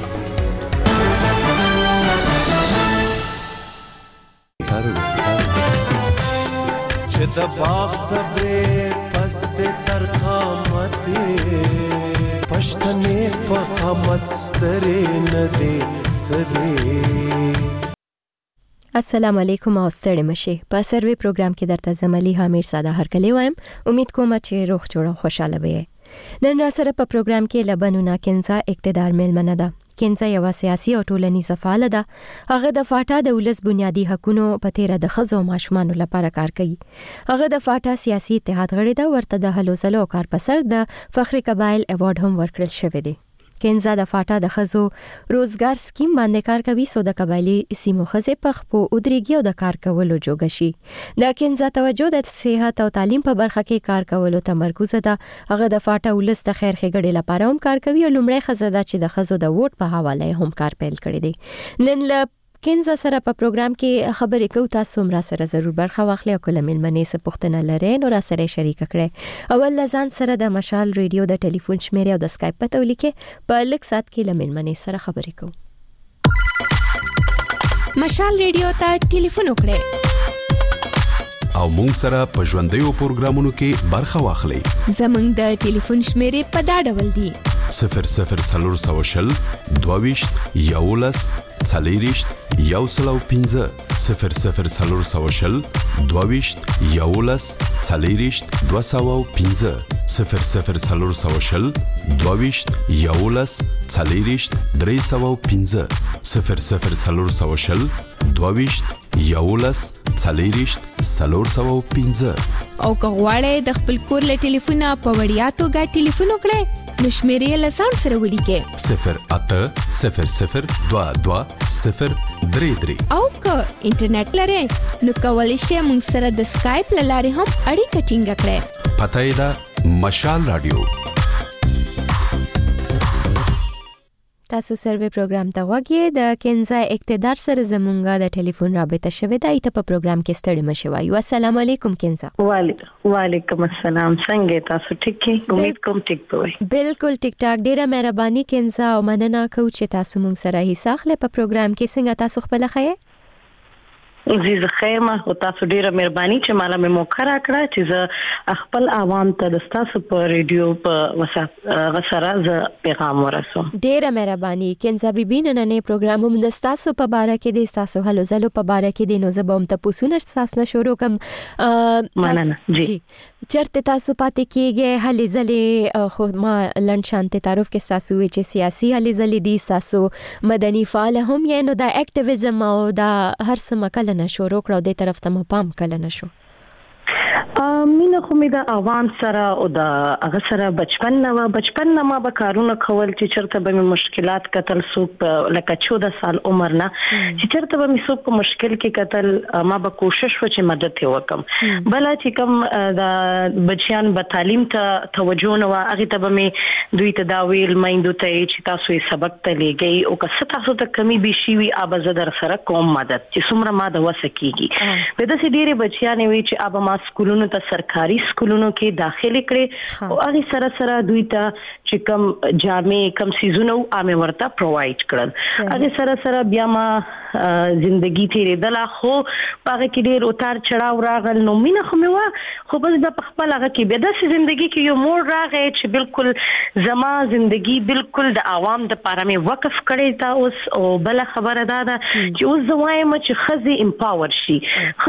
چې د باغ صبرې پس دې تر قامتې پښتنې په قامت سترې نه دې سدې. السلام علیکم او ستړي مشه. په سروي پروګرام کې درته زملي حامد ساده هرکلی وایم. امید کوم چې روغ جوړ او خوشاله وي. نن را سره په پروګرام کې لبنونه کنزا اقتدار ملمنه ده. کنزا یو سیاسي او ټولنیزه فعال ده. هغه د فاټا د ولس بنیادی حقوقو په تیر د خزو ماشومان لپاره کار کوي. هغه د فاټا سیاسي اتحاد غړی ده. ورته د هلو زلو کار په سر د فخر قبایل ایوارډ هم ورکړل شوی دی. کنزا د فاټا د خزو روزګار سکیم باندې کار کوي سو د قبایلی سیمو خزه په خپو ودرېږي او د کار کولو جوګ شي. د کنزا توجه د صحت او تعلیم په برخه کې کار کولو تمرکز ده. هغه د فاټا ولس د خیر ښېګړې لپاره هم کار کوي او لومړی خزه ده چې د خزو د ووټ په حواله هم کار پیل کړی دی. نن له کنزا سره په پروګرام کې خبرې کوو. تاسو هم را سره ضرور برخه واخلئ او کله ملمنې څه پوښتنه لرئ نو را سره شریک کړئ. اول لزان سره د مشال ریډیو د ټلیفون شمیره او د اسکایپ پته ولیکئ. په لږ سات کې ملمنې سره خبرې کوو. مشال ریډیو ته ټلیفون وکړئ او مونږ سره په ژوندیو پروګرامونو کې برخه واخلئ. زمونږ د ټلیفون شمیره په دا ډول دی: 0040 22 11 40 105 0040 22 11 40 205 0040 22 11 40 305 0040 22 11 40 305. او که غواړئ د خپل کور له ټلیفونه په وړیا توګه ټلیفون وکړئ نو شمیرې له ځان سره ولیکئ 080022 او که انټرنیټ لرئ نو کولی شئ موږ سره د سکایپ له لارې هم اړیکه ټینګه کړئ. پته یې ده مشال رادیو. تاسو سروي پروګرام ته وګورئ. د کنزا اقتدار سره زمونږه د ټلیفون رابطه شوې ده. ایته په پروګرام کې ستړي مشه وایو. السلام علیکم کنزا. وعلیکم السلام. څنګه تاسو ټیک کې؟ امید کوم ټیک وي. بالکل ټیک ټاک. ډیره مهرباني کنزا او مننه کوم چې تاسو مونږ سره حصہ اخلئ په پروګرام کې. څنګه تاسو خپل خایې؟ عزیز خیمه او تاسو ډیره مهرباني چې مالا مې موقع راکړه چې زه خپل عوام ته د تاسو په ریډیو په وسیله غسره ز پیغام ورسوم. ډیره مهرباني کنزا بیبي نن نه پروګرام هم د تاسو په باره کې د تاسو هلو زلو په باره کې د نو زبوم ته پوسونه تاسو نه شروع کوم. مننه جی چرته تاسو پاتې کېږي هلې زلې خو ما لند شانته تعارف کې تاسو چې سیاسي هلې زلې دي تاسو مدني فعال هم یې نو دا اکټیویزم او دا هر څه مکل نه شروع کړو د طرف ته پام کله نه شو. مینه خو می د عوام سره او د هغه سره بچپن نه ما به کارونه کول چې چرته به مشکلات کتل سوق لکه 14 سال عمر نه چې چرته به می سوق په مشکل کې کتل ما به کوشش و چې مدد وکم. بل چې کوم د بچیان به تعلیم ته توجه نه و هغه ته به می دوی ته دا ویل مایندو ته چې تاسو یې سبق ته لګي او که تاسو ته کمی به شي وي ابا زدر سره کوم مدد چې څومره ما د وسکیږي. به د سې ډیره بچیان وي چې ابا ما سکولونو ته سرکاري سکولونو کې داخلي کړي او هغه سره سره دوی ته چې کم جامې کم سيزونو عامه ورته پرووايډ کړل. هغه سره سره بیا ما زندگی تیرېدله خو هغه کې ډېر اتار چړاو راغل نو مینه خو مې وه خو بس د خپل هغه کې بیا داسې زندگی کې یو موړ راغی چې بالکل زما زندگی بالکل د عوام د پاره مې وقف کړی تا اوس او بل خبره دا ده چې اوس زه وایم چې ښځې امپاور شي.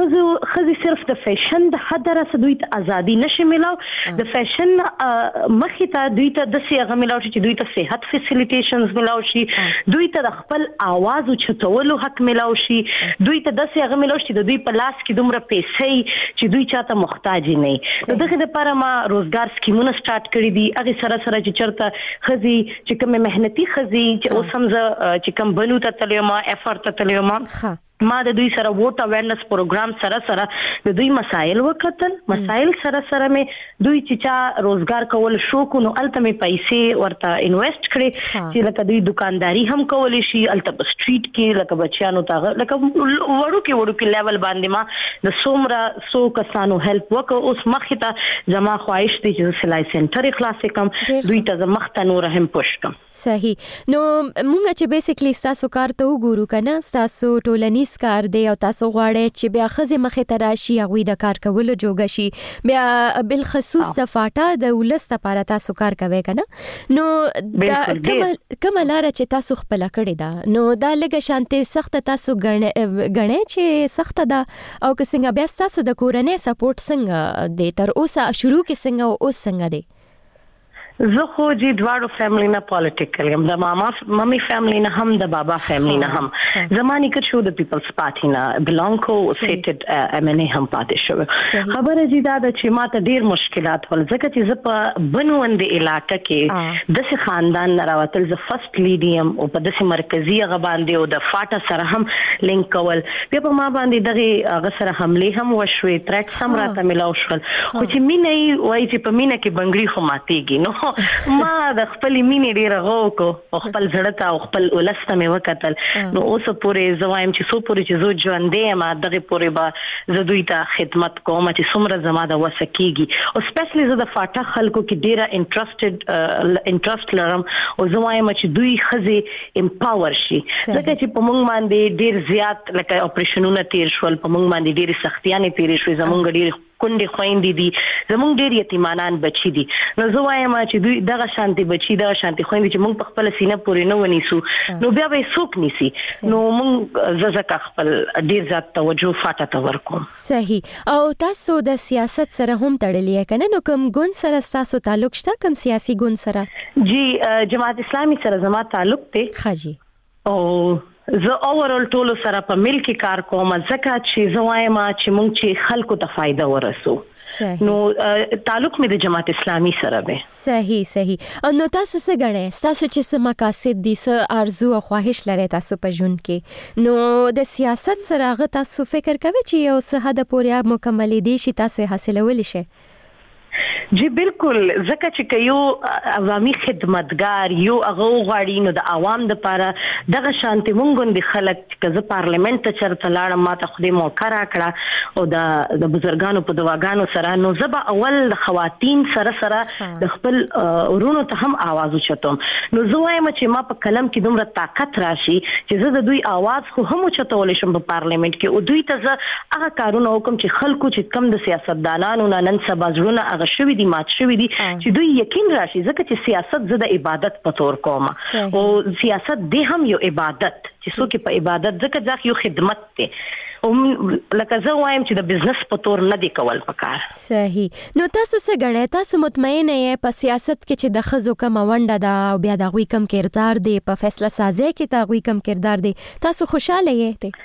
ښځې صرف د فیشن د حد سره دوی ته ازادي نشي ملاو د فیشن مخې ته دوی ته داسې هغه ملاو شي چې دوی ته صحت فیسیلیټیشنز ملاو شي دوی ته د خپل आवाज اوچتولو حق ملاو شي دوی ته داسې هغه ملاو شي د دوی په لاس کې دومره پیسې چې دوی چاته محتاج نه وي. دغه لپاره ما روزګار سکیمونه سٹارټ کړی دي هغه سره سره چې چرته خزي چې کوم مهنتي خزي چې اوس هم چې کوم بنو ته تللی ما افورت ته تللی ما د دوی سره ووټ اویرنس پروګرام سره سره د دوی مسایل وکتل مسایل سره سره مې دوی چې چا روزګار کول شو کو نو الته مې پیسې ورته انویسټ کړې چې لکه دوی دکانداری هم کولای شي الته په سټریټ کې لکه بچیانو ته لکه وړو کې لیول باندې ما د سومره سو کسانو هیلپ وکړ اوس مخې ته زما خواهش دی چې سلای سنټر خلاص کم دوی ته مخته نور هم پوښ کم. صحیح نو مونږ چې بیسیکلی تاسو کار ته وګورو کنه تاسو ټولنی کار دی او تاسو غواړئ چې بیا خزه مخه ته راشي هغه د کار کولو جوګه شي بیا بل خصوص د فاټا د ولست لپاره تاسو کار کوي کنه نو دا کوم لار چې تاسو خپل کړی دا نو دا لګه شانته سخت تاسو غنې چې سخت ده او که څنګه بیا تاسو د کورنۍ سپورټ څنګه دی تر اوسه شروع کې څنګه او اوس څنګه دی؟ زه خو جی دواړو فیملی نه پالیټیکل یم د مامي فیملی نه هم د بابا فیملی نه هم زمانی کې شو د پیپلز پارټي نه بلونګ کو سیټډ امنه هم پاتې شو. خبره جی دا چې ماته ډیر مشکلات ول ځکه چې زه په بنوند علاقې کې د څه خاندان نه راوتل زه فرست لیډیم او په داسې مرکزی غ باندې او د فاټا سره هم لینک کول بیا په ما باندې دغه غ سره حمله هم وشوي ترټ سم راته ملاو شول خو چې مینه وای چې په مینه کې بنگړي خو ماتيږي نو ما د خپل مینې ډیر غو کو خپل زړه ته خپل ولسته مې وکتل نو اوس پورې زوایم چې سو پورې چې زو ژوندې ما دغه پورې با زه دوی ته خدمت کوم چې څومره زما د وسکیږي او سپیشلی زه د فاټا خلکو کې ډیره انټرست لرم او زوایم چې دوی خزه امپاور شي ځکه چې په موږ باندې ډیر زیات لکه اپریشنونه تیر شول په موږ باندې ډیر سختیانه تیر شوې زمونږ ډیر کونډې خويندې دي زمونږ ډېر یتیمانان بچي دي نو زه وایم چې دوی دغه شانتي بچي دغه شانتي خويندې چې موږ په خپل سینه پورې نه ونیسو نو بیا به څوک نیسي نو موږ زکه خپل ډېر زیات توجه فاټه ته ورکوم. صحیح او تاسو د سیاست سره هم تړلې کنه نو کوم ګوند سره تاسو تعلق شته کوم سیاسي ګوند سره؟ جی جماعت اسلامي سره زما تعلق دی. خاجي او زه اوورال ټولو سره په مل کې کار کوم ځکه چې زه وایم چې موږ چې خلکو ته فائدہ ورسو نو تعلق مې د جماعت اسلامي سره دی. صحیح نو تاسو څه غواړئ تاسو چې څه مقاصد دي څه ارزو او خواهش لرئ تاسو په ژوند کې نو د سیاست سره هغه تاسو فکر کوئ چې یو څه حد پورې مکمل دي شي تاسو حاصلول شي؟ جی بالکل ځکه چې یو عوامي خدمتګار یو هغه غواړي نو د عوام د لپاره دغه شانتي مونږ د خلک چې زه پارلیمنت ته چرته لاړم ماته خو دې موقع راکړه او د بزرګانو په دواګانو سره نو زه به اول د خواتین سره د خپل ورونو ته هم आवाज وچتم نو زه وایم چې ما په کلم کې دومره طاقت راشي چې زه د دوی आवाज خو هم وچتول شم په پارلیمنت کې او دوی ته زه هغه کارونه وکم چې خلکو چې کم د سیاستدانانو نن سبا ژوند هغه شوی دي مات شوی دي چې دوی یقین راشي ځکه چې سیاست زه د عبادت په تور کوم او سیاست دې هم یو عبادت چې څوک په عبادت ځکه ځکه یو خدمت ته او لکه زه وایم چې د بزنس په تور نه دی کول پکار صحیح نو تاسو څه غواړئ تاسو مطمئن یې په سیاست کې چې د خزو کم ونده دا او بیا د غوي کم کردار دی په فیصله سازي کې د غوي کم کردار دی تاسو خوشاله یې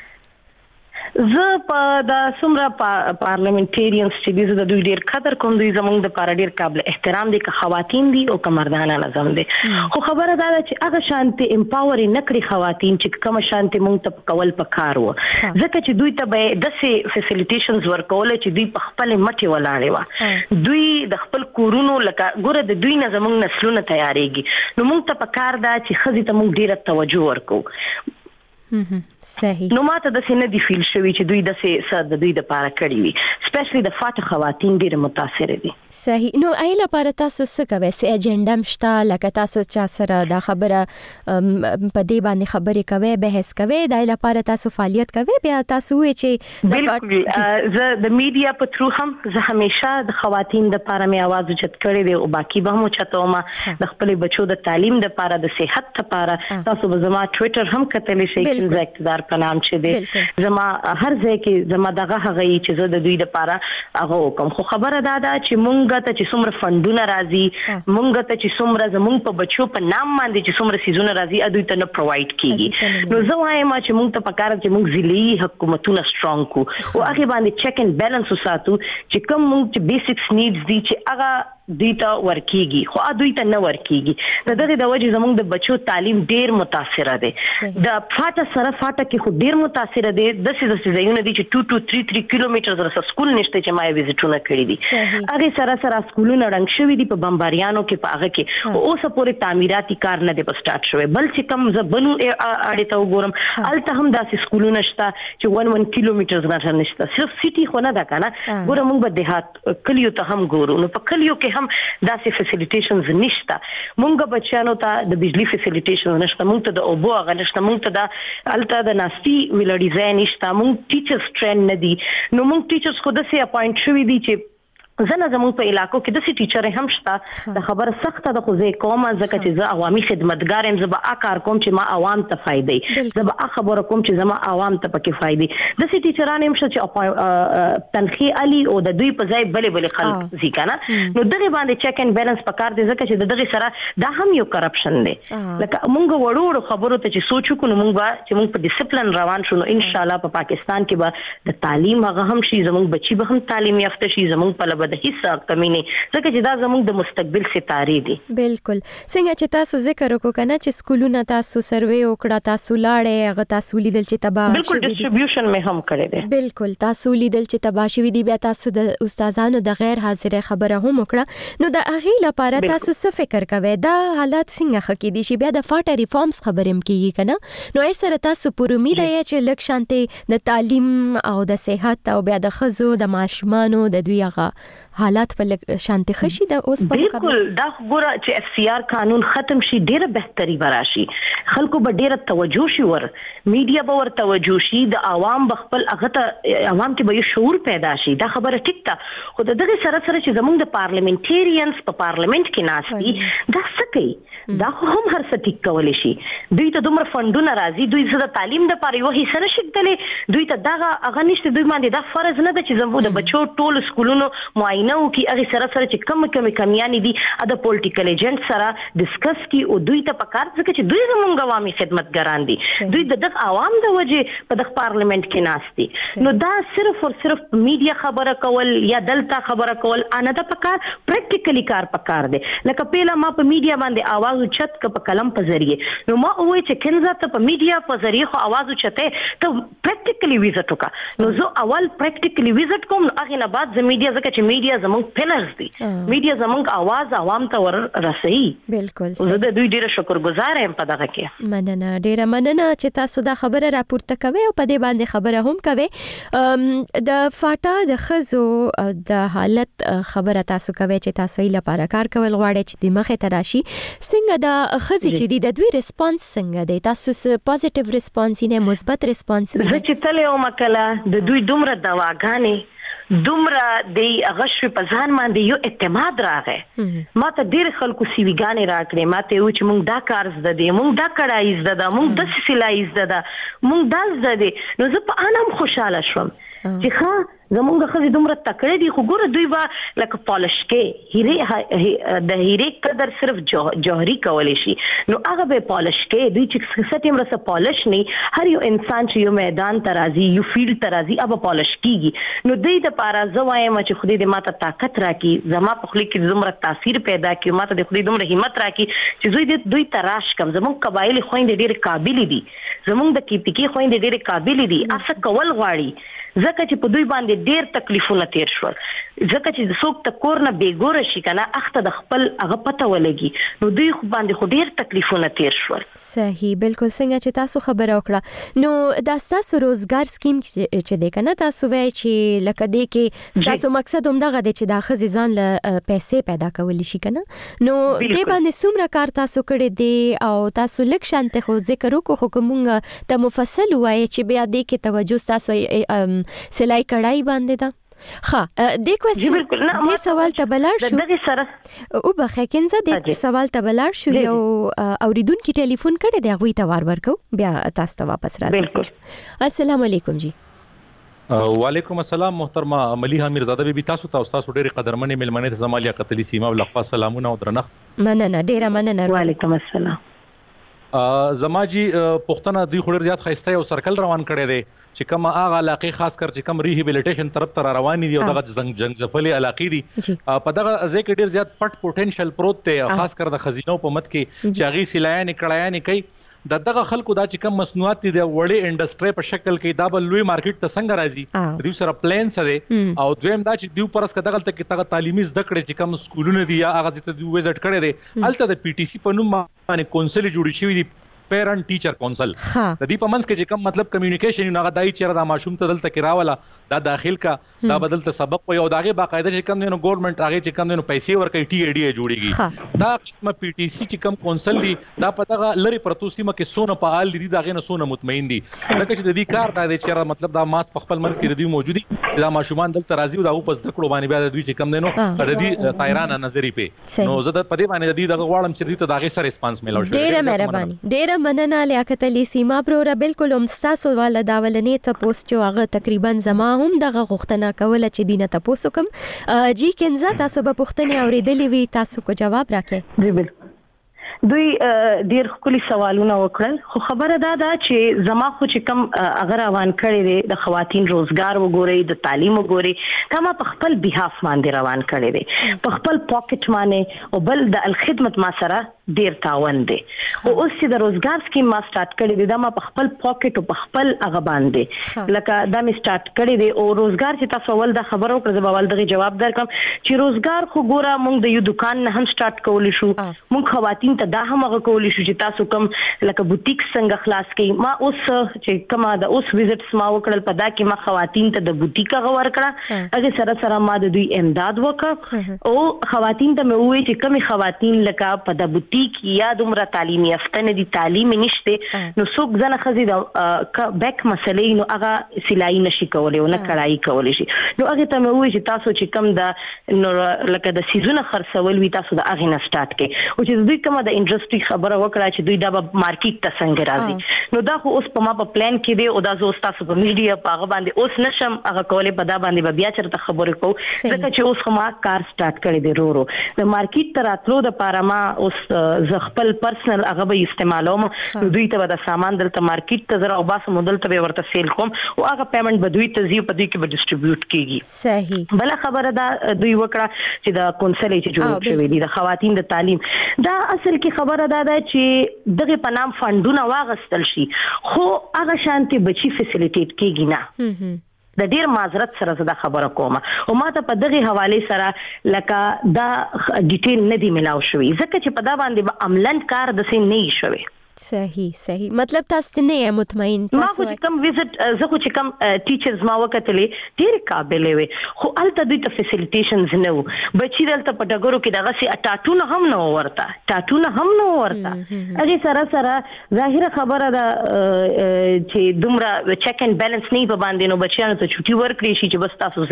زه په د سمره پارلیمنټریانز چې دي زه د دوی ډیر قدر کوم دوی زموږ د لپاره ډیر قابل احترام دي که خواتین دي او که مردانه نظم دي خو خبره دا ده چې هغه شانتي امپاور نه کړی خواتین چې کوم شانتي مونږ ته کول پکار وو ځکه چې دوی ته به داسې فیسیلیټیشنز ورکول چې دوی په خپل مټي ولاړې و دوی د خپل کورونو لکه ګوره د دوی نه زموږ نسلونه تیاریږي نو مونږ ته پکار ده چې خزي ته مونږ ډیره توجه ورکو صحیح نو ماته د سینې دی فیل شوی چې دوی د سره د دوی د پاره کړی وي سپیشلی د فاته خواتین ډیر متاثر دي صحیح نو ایله لپاره تاسو څه کوي سه اجنډا مشته لکه تاسو چا سره دا خبره په دې باندې خبرې کوي بحث کوي د ایله لپاره تاسو فعالیت کوي بیا تاسو وې چې زه د میډیا په ترو هم زه همیشه د خواتین د لپاره مې आवाज اوچت کړی دی او باقی به هم چتوم د خپل بچو د تعلیم د لپاره د صحت لپاره تاسو به زما ټوئیټر هم کتلی شئ د اقتدار په نام چې دی زما هر ځای کې زما دغه هغه چې زه د دوی لپاره هغه کوم خو خبره دا ده چې مونږ ته چې څومره فندونه راځي مونږ ته چې څومره زمونږ په بچو په نام باندې چې څومره سيزونه راځي دوی ته نه پرووايډ کیږي نو زه وایم چې مونږ ته پکاره چې مونږ ضلعي حکومتونه سترونګ کو او هغه باندې چیک اینڈ بیلانس وساتو چې کوم مونږ چې بیسیکس نیډز دي چې هغه دوی ته ورکیږي خو دوی ته نه ورکیږي دغه د وجه زموږ د بچو تعلیم ډیر متاثر ده د فاټه سره فاټه کې خو ډیر متاثر ده د سې ځایونه دي چې 2-3 کیلومتر سره سکول نشته چې ما وزټونه کړی دي هغه سره سکولونه رنګ شوی دي په بمباریانو کې په هغه کې اوس پورې تعمیراتي کار نه دی په سٹارټ شوی بل چې کم زبنو اړې ته وګورم الته هم داسې سکولونه شته چې 1 کیلومتر نه نشته صرف سټي خو نه ده کنه ګوره موږ به دهات کلیو ته هم ګورو نو په کلیو کې هم داسې فیسیلیټیشنز نشته مونږ بچانو ته د بجلی فیسیلیټیشنز نشته مونږ ته د اوبو هغه نشته مونږ ته د الته د ناستي ویل ډیزاین نشته مونږ ټیچرز ټرین نه دي نو مونږ ټیچرز خو داسې اپاینټ شوی دي چې زنه زموږ په علاقو کې د ټیچر هم شته د خبره سخته د خوځې کوم ځکه چې زه عوامي خدمتګار يم زه به کار کوم چې ما عوام ته فائدې زه به خبره کوم چې زما عوام ته پکې فائدې د ټیچرانو هم چې تنخیه علي او د دوی په ځای بلې خلک ځکانه نو دغه باندې چیک اینڈ بیلانس پکار دي ځکه چې دغه سره دا هم یو کرپشن دی لکه مونږ وړو خبرو ته چې سوچو کو نو مونږ په ډیسپلین روان شو نو ان شاء الله په پاکستان کې به د تعلیم هغه هم شي زموږ بچي به هم تعلیم یافته شي زموږ په د حصہ کمی نه ځکه چې دا زموږ د مستقبل ستاري دي بالکل څنګه چې تاسو ذکر وکړو کنه چې سکولونه تاسو سروې وکړه تاسو لاړې هغه تاسو لیدل چې تباہ بالکل ډیسټریبیوشن مې هم کړی دی بالکل تاسو لیدل چې تباہ شوی دی بیا تاسو د استادانو د غیر حاضر خبره هم وکړه نو د هغه لپاره تاسو څه فکر کوئ دا حالات څنګه خکې دي چې بیا د فاټ ریفارمز خبرم کیږي کنه نو یې سره تاسو پر امید یې چې لک شانتي د تعلیم او د صحت او بیا د خزو د ماشومانو د دوی هغه حالات په شانتي خشي د اوس په بالکل دا ګوره چې اف سی آر قانون ختم شي ډیره بهتري وراشي خلکو به ډیره توجه شي ور میډیا به ور توجه شي د عوام بخپل هغه ته عوام کې به شعور پیدا شي دا خبره ټیک ده خو دغه سره چې زموږ د پارلیمنټریانز په پارلیمنت کې ناشتي دا څه کوي دا هم هر څه ټیک کولی شي دوی ته دومره فندونه راځي دوی زړه تعلیم د پاره یو حصہ نشکدلې دوی ته دا هغه نشته دوی باندې دا فرض نه ده چې زموږ د بچو ټول سکولونو معاینه وکي هغه سره چې کم کمیانې دي د پولیټیکل ایجنټ سره ډیسکس کی او دوی ته پکار ځکه چې دوی زموږ عوامي خدمتګاران دي دوی د عوام د وجه په د پارلیمنت کې ناشتي نو دا صرف او صرف میډیا خبره کول یا دلته خبره کول ان د پکار پریکټیکلی کار پکار دي لکه پیله ما په میډیا باندې आवाज اوچت ک په کلم په ذریعہ نو ما وای چې کنځه ته په میډیا په ذریعہ خو आवाज اوچته ته پریکټیکلی ویزټ وکا نو زه اول پریکټیکلی ویزټ کوم هغه نه بعد زه میډیا ځکه چې میډیا زموږ پلرز دي میډیا زموږ आवाज عوام ته ور رسي بالکل زه د دوی ډیره شکرګزار یم په دغه کې مننه ډیره مننه چې تاسو دا خبره راپورته کوي او په دې باندې خبره هم کوي د فاټا د خزو د حالت خبره تاسو کوي چې تاسو یې لپاره کار کول غواړئ چې د مخه تراشي څنګه د خزي چې د دوی ریسپانس څنګه دی تاسو پوزټیو ریسپانس نه مثبت ریسپانس وینئ چې تل یو مکله د دوی دومره دواګانې دومره د غش په ځان باندې یو اعتماد راغی ما ته ډیر خلکو سیویګانې راکړې ما ته یو چې مونږ دا کار زده دي مونږ دا کړای زده دا مونږ د سلای زده دا مونږ دا زده دي نو زه په انم خوشاله شوم چې ښه زمونږ خزي دومره تکړه دي خو ګوره دوی با لکه پالش کې د هیره قدر صرف جوهري کولای شي نو هغه به پالش کې دوی چې ستیم رسه پالش نه هر یو انسان چې یو میدان ترازی یو فیلډ ترازی هغه پالش کیږي نو دوی د پاره زوایم چې خدای دې ماته طاقت راکړي زما په خلی کې دومره تاثیر پیدا کړي ماته د خدای دومره همت راکړي چې دوی تراش کم زمونږ قبایل خويندې ډېر قابل دي زمونږ د کیپیکی خويندې ډېر قابل دي اسه کول غواړي ځکه چې په دوی باندې ډېر تکلیفونه تیر شول ځکه چې څوک ته کور نه بیګور شي کنه اخته د خپل هغه پته ولګي نو دوی خو باندې خو ډېر تکلیفونه تیر شول صحیح بالکل څنګه چې تاسو خبره وکړه نو دا تاسو روزګار سکیم چې د کنه تاسو وای چې لکه دې کې تاسو مقصد هم دغه دی چې د خزي ځان له پیسې پیدا کول شي کنه نو دې باندې څومره کار تاسو کړی دی او تاسو لک شانته خو ذکر وکړو خو کومه ته مفصل وای چې بیا دې کې توجه تاسو سلای کړای باندې دا د کوېسچن د سوال ته بلار شو دغه سره او بخښه کینځه د سوال ته بلار شو یو اوریدونکو ټلیفون کړی دی غوي ته ورکو بیا تاسو ته واپس راځي السلام علیکم جی وعلیکم السلام محترمه ملیحه میرزاده بیبي تاسو ته تاسو ډېر قدرمنې ملمنې ته زمالیا قتلی سیمه ولخوا سلامونه او درنښت مننه ډېر مننه وعلیکم السلام زماجی پښتنه دوی خوري زیات خسته او سرکل روان کړي دي چې کومه هغه علاقې خاص کر چې کوم ریهابیلیټیشن طرف ته روان دي او دغه جنگ زفلي علاقې دي په دغه ځکه ډیر زیات پټ پوتنشل پروت ته خاص کر د خزینو په مت کې چې هغه سلایان کړایان کوي دغه خلکو دا چې کوم مصنوعات دي د وړي انډستری په شکل کې دا بل لوی مارکیټ ته څنګه راځي دوی سره پلان سره او دویم دا چې دوی پرس کداغل ته کې تعلیمي زده کړې چې کوم سکولونه دي یا هغه ته دوی وزټ کړي دي الته د پی ټی سی په نوم باندې کونسل جوړی شوی دي پیرنټ ټیچر کونسل د دې په منځ کې چې کوم مطلب کمیونیکیشن نه غدای چې دا ماشوم ته دلته کې راولا دا داخل کا دا بدلته سبق په یو داغه باقاعده چې کوم نو ګورنمنت هغه چې کوم نو پیسې ورکړي ټي ای ډی جوړيږي دا قسمه پی ټی سی چې کوم کونسل دی دا پتاغه لری پرتو سیمه کې سونه فعال دي داغه نه سونه مطمئن دي ځکه چې د دې کار دا چې مطلب دا ماس په خپل منځ کې ردی موجودي دا ماشومان دلته راځي او دا په زده کړو باندې بیا د دوی چې کوم نو ردی طایرانه نظری په نو زه د پدې باندې د دې دغه غواړم چې دې ته داغه سره ریسپانس ملو شي ډېر مهرباني ډېر مننه لیاقت علی سیما برو بالکل هم تاسو ول دا ولنې ته پوسټ چې هغه تقریبا زما هم دغه غوښتنه کوله چې دینه ته پوسو کوم جی کنزه تاسو به پوښتنه اوریدلې وي تاسو کو جواب راکې جی بالکل دوی ډیر خولي سوالونه وکړل خو خبره دا چې زما خو چې کم اگر روان کړي دي د خواتین روزګار وګوري د تعلیم وګوري دا ما په خپل بیهاف باندې روان کړي دي په خپل پاکټ باندې او بل د الخدمت ما سره ډیر تاوان دي او اوس چې د روزګار سکیم ما سٹارټ کړي دي دا ما په خپل پاکټ او په خپل هغه باندې لکه دا می سٹارټ کړي دي او روزګار چې تاسو ول د خبرو کړو زه به ول دغه جواب درکم چې روزګار خو ګوره مونږ د یو دکان نه هم سٹارټ کولی شو مونږ خواتین ته دا هم هغه کولی شو چې تاسو کوم لکه بوتیک څنګه خلاص کړي ما اوس چې کومه د اوس وزټس ما وکړل په دا کې ما خواتین ته د بوتیک هغه ورکړه هغه سره سره ما د دوی امداد وکړ او خواتین ته مې وې چې کمی خواتین لکه په د بوتیک یا دومره تعلیمي یافته دي تعلیم نشته نو څوک ځنه خزي د بیک مسلې نو هغه سلای نشي کولای او نه کړای کولای شي نو هغه ته مې وې چې تاسو چې کم د نو لکه د سیزونه خرڅول وي تاسو د هغه نه سٹارټ کړئ او چې دوی کومه د انډستری خبره وکړه چې دوی دا مارکیټ ته څنګه راځي نو دا خو اوس په ما په پلان کې دی او دا زه تاسو په میډیا په هغه باندې اوس نشم هغه کولې په دا باندې بیا چرته خبرې کوم ځکه چې اوس ما کار سٹارټ کړی دی رو د مارکیټ ته راتلو د پاره ما اوس ز خپل پرسنل هغه به استعمالوم دوی ته د سامان دلته مارکیټ ته زره او باس مودل ته ورته سیل کوم او هغه پیمنٹ به دوی ته زیو په دوی کې به ډیسټریبیوټ کیږي صحیح بل خبره دا دوی وکړه چې د کونسل چې جوړ شوی دی د خواتین د تعلیم دا اصل کې خبره دا ده چې دغه په نام فندونه واغستل شي خو هغه شانتي بچي فیسیلیټیټ کیږي نه د ډیر معذرت سره زه دا خبره کوم او ما ته په دغه حواله سره لکه دا ډیټیل نه دی ملاو شوی ځکه چې په دا باندې عملاً کار د سین نه شوی. صحیح مطلب تاسو نه مطمئن تاسو ما کوم وزټ زه خو چې کوم ټیچرز ما وکټلې ډیر قابل وي خو الته دوی ته فیسیلیټیشنز نه وو بچی دلته په ډګرو کې دغه سي ټاټونه هم نه ورته هغه سره ظاهره خبره ده چې دومره چیک اینڈ بیلانس نه په باندې نو بچیانو ته چټي ورکړي شي چې بس تاسو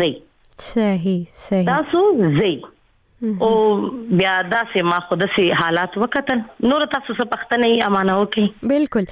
صحیح تاسو او بیا داسې ما خو داسې حالات وکتل نور تاسو څه پښتنه یې امانه وکي. بالکل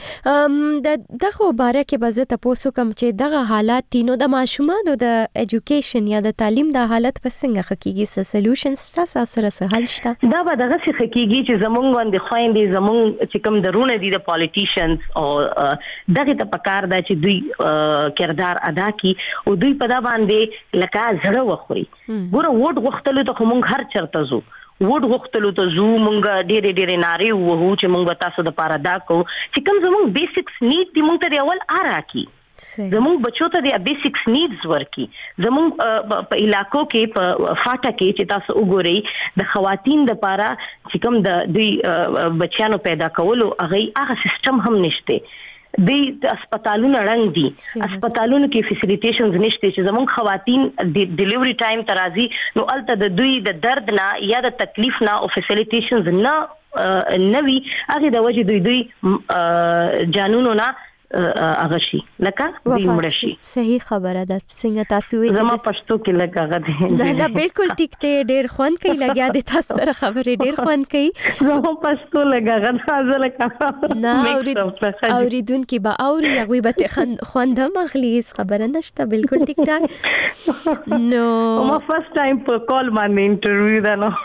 دغه باره کې به زه تاسو کوم چې دغه حالات تینو د ماشومانو د اډوکیشن یا د تعلیم د حالت په څنګه حقيقي سولوشن تاسو سره حل شته دا به دغه څه حقيقي چې زمونږ باندې خويندې زمونږ چې کوم درونه دي د پالیټیشنز او دغه ته پکار دا چې دوی کردار ادا کړي او دوی په دا باندې لکه زړه وخوري ګوره ووټ غوښتلو ته موږ هر چرته زو ووټ غوښتلو ته زو مونږ ډېرې نارې وو چې مونږ تاسو د پاره دا کو چې کوم زموږ بیسکس نیډ دي مونږ ته اول راکړي زموږ بچو ته د بیسکس نیډز ورکي زموږ په علاقو کې په فاټا کې چې تاسو وګورئ د خواتین د پاره چې کوم د دوی بچیانو پیدا کولو هغه سیستم هم نشته د هسپتالونو رنګ دي هسپتالونو کې فیسیلیټیشنز نشته چې زموږ خواتین د ډیلیوري ټایم ترازی نو الته د دوی د درد نه یا د تکلیف نه او فیسیلیټیشنز نه نوي هغه د وجه دوی جانونو نه اغشي لکه بیمړشي. صحیح خبره ده څنګه تاسو وی زما پښتو کې لګا نه بالکل ټیک ته ډیر خوان کوي لګیا دي تاسو سره خبرې ډیر خوان کوي زما پښتو لګا غواړم لکه نه اوریدونکو به اوري هغه به خوندم اخلي خبره نشته بالکل ټیک ټاک نو ما فرست ټایم په کال باندې انټرویو ده نو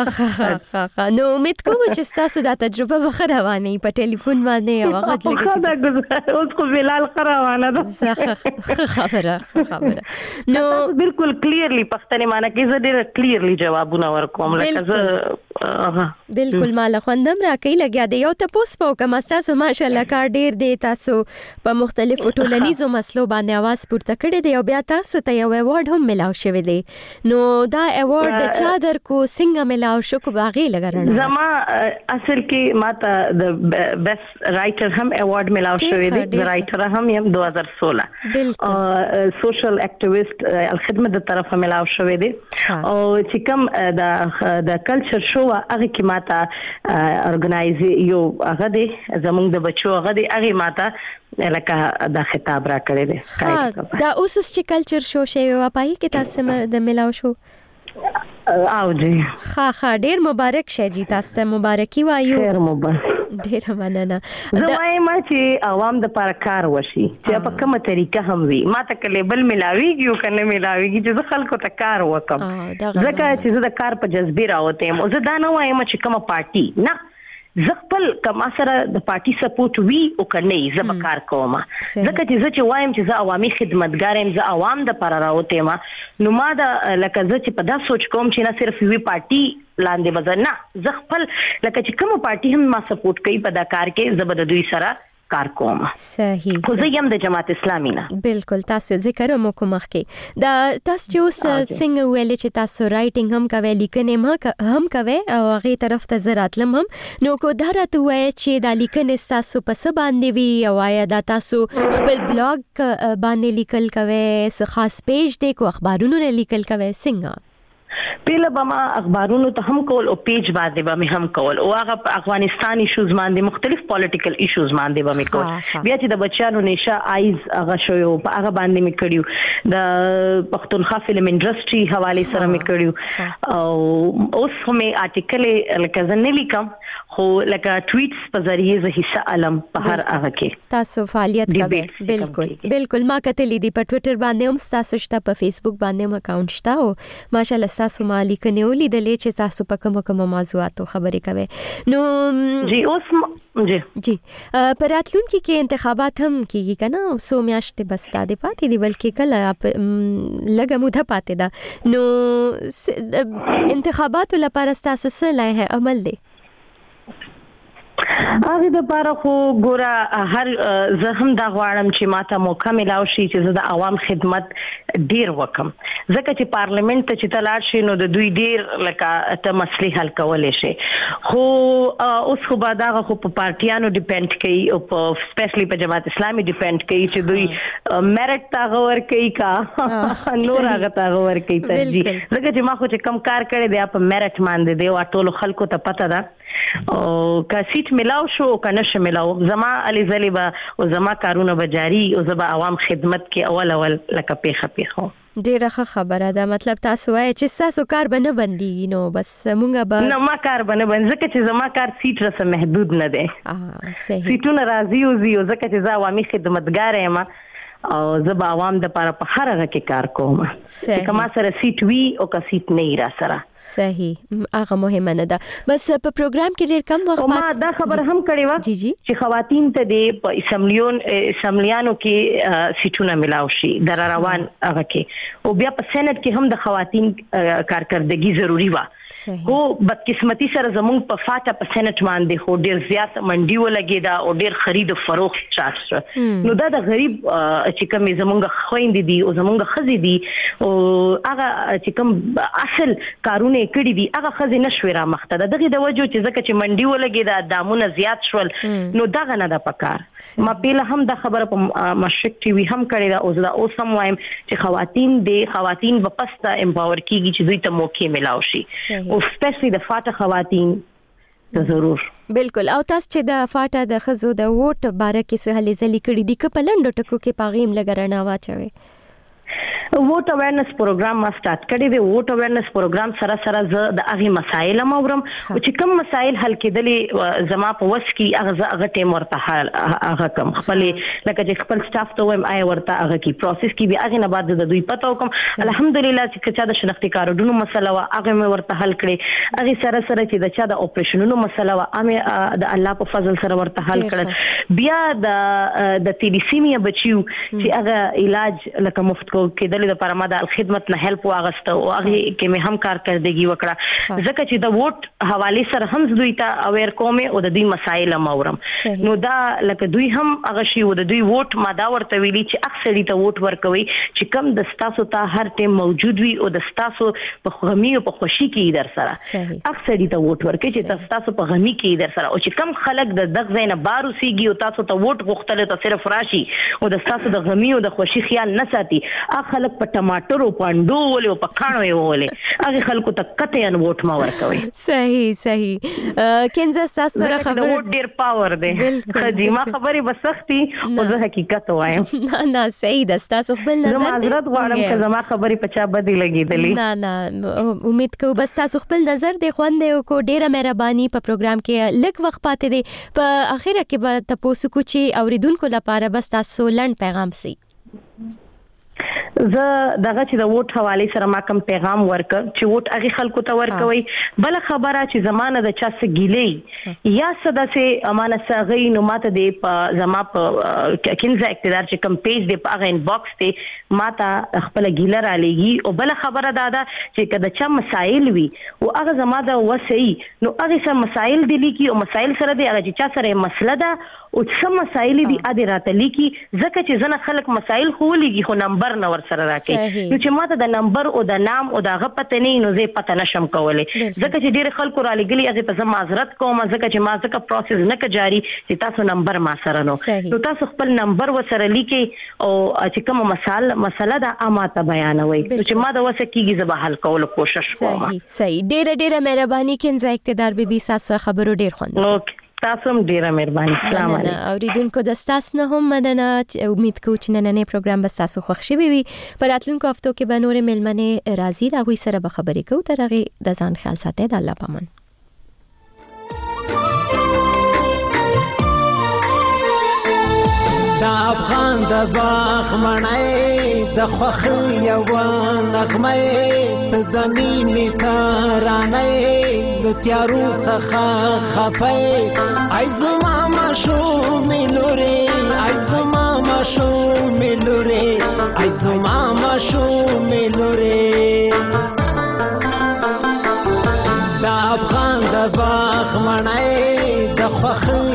نو امید کوم چې تاسو دا تجربه به خروانه په ټلیفون باندې هغه لګی اوس خو بلال خروانه ده خبره نو بالکل کلیرلی پښتنه معنی کې زه ډېر کلیرلی جوابونه ورکوم لکه زه بالکل مال خوندم راکې لګیا دی یو تاسو په کوم تاسو ماشاءالله کار ډېر دی تاسو په مختلفو ټولنیزو مسلو باندې आवाज پورته کړی دی او بیا تاسو ته یو ایوارډ هم ملاو شوی دی نو دا ایوارډ چا در کو څنګه ملاو شو کو باغې لګرنه زما اصل کې ماته د بیسټ رائټر هم ایوارډ ملاو شوی د رائټر هم یم 2016 سوشل اکټیویسټ الخدمت د طرفه ملاو شوی دی او چې کوم د کلچر شو هغه کې ماته اورګنایز یو هغه دی زموږ د بچو هغه دی هغه ماته لکه دا خطاب را کړی دی دا اوس چې کلچر شو شی واپای کې تاسو د ملاو شو او جی ها ډیر مبارک شه جی تاسو ته مبارکي وایو ډیر مبارک ډیر مننه زمای ما چې عوام د پر کار وشي چې په کومه طریقه هم وي ما ته کلیبل ملاويږي او کنه ملاويږي چې زه خلکو ته کار وکم ځکه چې زه د کار په جذبه راوته او زه دا نه وایم چې کومه پارټي نه زه خپل کما سره د پارټي سپورټ وی او کنه زه به کار کوم ځکه چې زه چې وایم چې زه عوامي خدمتګار یم زه عوام د پر راوته ما نو ما دا لکه زه چې په دا سوچ کوم چې نه صرف وی پارټي لاندې وزن نه زه خپل لکه چې کومه پارټي هم ما سپورټ کوي په دا کار کې زه به دوی سره کار کوم صحیح خو زه یم د جماعت اسلامي نه بالکل تاسو ذکر مو کوم کې دا تاسو چې اوس څنګه ویل چې تاسو رائټینګ هم کوي لیکنې هم کوي او هغه طرف ته زراتلم هم نو کو دا راته وای چې دا لیکنې تاسو په څه باندې وی او یا دا تاسو خپل بلاګ باندې لیکل کوي څه خاص پیج دی کو اخبارونو لیکل کوي څنګه پیله به ما اخبارونو ته هم کول او پیج باندې به هم کول او هغه په افغانستان ایشوز باندې مختلف پولیټیکل ایشوز باندې به کول بیا چې د بچیانو نشه آیز هغه شوی په هغه باندې می کړیو د پښتونخوا فلم انډستری حواله سره می کړیو او اوس هم آرټیکل لکه ځنه لیکم خو لکه ټویټس په ذریعہ زه حصہ علم په هر هغه کې تاسو فعالیت کوي بالکل ما کتلې دی په ټوئیټر باندې هم تاسو شته په فیسبوک باندې هم اکاونټ شته او ماشاءالله تاسو مالک نه ولیدلې چې تاسو په کوم موضوعاتو خبرې کوي نو جی اوس جی پراتلونکو کې انتخابات هم کیږي کنه سو میاشتې بس تاده پاتې دی بلکې کله لګه موده پاتې ده نو انتخاباتو لپاره تاسو څه لای عمل دی هغه د پاره خو ګوره هر زه هم دا غواړم چې ماته موقع ملاو شي چې زه د عوام خدمت ډیر وکم ځکه چې پارلیمنت ته چې تلاړ شي نو د دوی ډیر لکه ته مسلې حل کولای شي خو اوس خو بعد هغه خو په پارټیانو ډیپند کوي او په سپیشلی په جماعت اسلامي ډیپند کوي چې دوی میرټ تا غور کوي کا نور هغه تا غور کوي ترجیح ځکه چې ما خو چې کم کار کړی دی په میرټ باندې دی او ټول خلکو ته پته ده او که سیټ ملاو شو کنه ش ملاو زما علي زلیبا او زما کارونه بجاری او زما عوام خدمت کې اول لکه پیخه ډیره خبره ده مطلب تاسو وایي چې تاسو کار بنه بندي نو بس مونږه به نو ما کار بنه بند ځکه چې زما کار سیټ رسه محدود نه دی صحیح سیټونه راځي او ځکه چې زه عوامي خدمتګار یم او زه به عوام د لپاره په هر هغه کې کار کوم چې کما سره سیټ وی او کا سیټ نه را سره صحیح هغه مهمه نه ده بس په پروګرام کې ډیر کم وخت ما دا خبر هم کړې و چې خواتین ته د اسمبلیانو کې سیټونه ملاو شي در روان هغه کې او بیا په سېنات کې هم د خواتین کارکردګي ضروری و خو بدقسمتي سره زموږ په فاټه په سېنات باندې خو ډیر زیات منډي ولګي دا او ډیر خرید او فروخت چارج نو دا د غریب چې کوم زموږ خويندې دي او زموږ خزي دي او هغه چې کوم اصل کارونه کړی دي هغه خزي نشوي را مخته دغه د وجو چې ځکه چې منډي ولګي دا دامونه زیات شول نو دغه نه د پکار ما پیله هم د خبره په مشرق ټي وي هم کړی دا اوس دا اوسم وایم چې خواتین په پسته امپاور کیږي چې دوی ته موقع ملاو شي او سپیشلی د فاټه خواتین ته ضرور بالکل او تاسو چې د فاټه د خزو د ووټ باره کې څه هلې ځلې کړې دي که په لنډو ټکو کې پاغیم لګرنا واچوي ووټ اویرنس پروګرام ما سٹارټ کړی دی ووټ اویرنس پروګرام سره زه د هغه مسایل مورم او چې کوم مسایل حل کېدلې زما په وس کې هغه ټیم ورته هغه کوم خپل لکه چې خپل سټاف ته وایم آی ورته هغه کې پروسس کې به هغه نه بعد د دوی پته وکم الحمدلله چې چا د شناختی کارډونو مسله وا هغه مې ورته حل کړی هغه سره چې د چا د اپریشنونو مسله وا امه د الله په فضل سره ورته حل کړ بیا د تیلیسیمیا بچیو چې هغه علاج لکه مفت کو کېدل د پرما د خدمت نه هیلپ واغسته او هغه کې مې هم کارکردګي وکړه ځکه چې د ووټ حواله سره هم دوی ته اویر کومه او د دوی مسایل مورم نو دا لکه دوی هم هغه شی و د دوی ووټ ما دا ورته ویلي چې اکثری ته ووټ ورکوي چې کم د ستاسو ته هر ټیم موجود وي او د ستاسو په غمی او په خوشي کې در سره اکثری ته ووټ ورکوي چې تاسو په غمی کې در سره او چې کم خلک د دغه زینه بارو سیږي او تاسو ته ووټ غوښتل ته صرف راشي او د تاسو د غمی او د خوشي خیال نه ساتي خلک په ټماټر او پاندو ولې په کانو یې ولې هغه خلکو ته کته ان ووټ ما ورکوي صحیح کنزاس تاسو سره خبر ووټ ډیر پاور دی خدي ما خبري بسختي او زه حقیقت وایم نه صحیح ده تاسو خپل نظر زما حضرت غواړم چې زما خبري په چا بدی لګیدلې نه امید کوم بس تاسو خپل نظر دی خوندې کو ډیره مهرباني په پروګرام کې لږ وخت پاتې دی په اخیره کې به تاسو کو چې اوریدونکو لپاره بس تاسو لنډ پیغام سي زه دغه چې د ووټ حواله سره ما کوم پیغام ورکړ چې ووټ هغه خلکو ته ورکوي بل خبره چې زمانه د چا سګیلې یا صدا سه امانه سغې نو ماته د زما په کینځه اقتدار چې کوم پیج دی په هغه انباکس ته ماته خپل ګیلر عليږي او بل خبره دا چې کله چا مسائل وي او هغه زما د وسعي نو هغه سم مسائل دي لیکي او مسائل سره دی هغه چې چا سره مسله ده او څه مسائل دي اده راته لیکي ځکه چې زنه خلک مسائل خو لیکي خو نمبر نه ور سره راکې نو چې ماته د نمبر او د نام او د غپته نه نو زه پته نشم کولای ځکه چې ډېر خلکو را لګلي هغه ته زما معذرت کوم ځکه چې ما ځکه پروسس نه کجاري چې تاسو نمبر ما سره نو تاسو خپل نمبر وسره لیکي او چې کوم مسله دا اماته بیانوي چې ما دا وسه کیږي زه به حل کول کوشش کوم صحیح ډېر مهرباني کنځه اقتدار به تاسو خبرو ډېر خوند تاسو هم ډیره مهرباني السلام علیکم اوریدونکو د تاسو نه هم مننه امید کوم چې نننې پروګرام به تاسو خوښ شي وي پر راتلونکو هفتو کې به نور ملمنه راځي دا غوي سره به خبرې کوو تر هغه د ځان خیال ساتئ د الله پامان دا افغان د باغ مړای د خوخي یو نغمه ته د مینې ترانه د تیارو څخه خفای ای زما ماشو ملوري ای زما ماشو ملوري ای زما ماشو ملوري دا افغان د باغ مړای د خوخي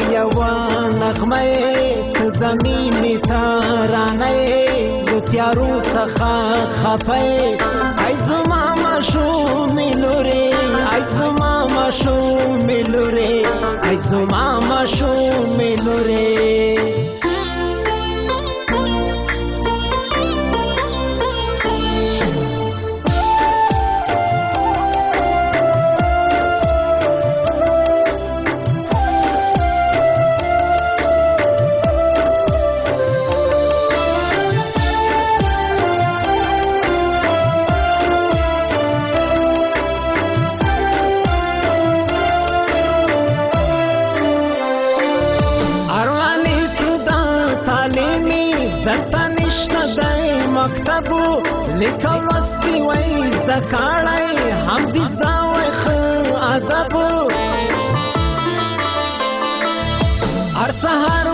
تیارو څخه خفای ای زما ماشوم لوري ای زما ماشوم لوري ای زما ماشوم لوري مکتبو لیکل لوستی وای زده کړی هم دې زده وای ښه ادب هر سهار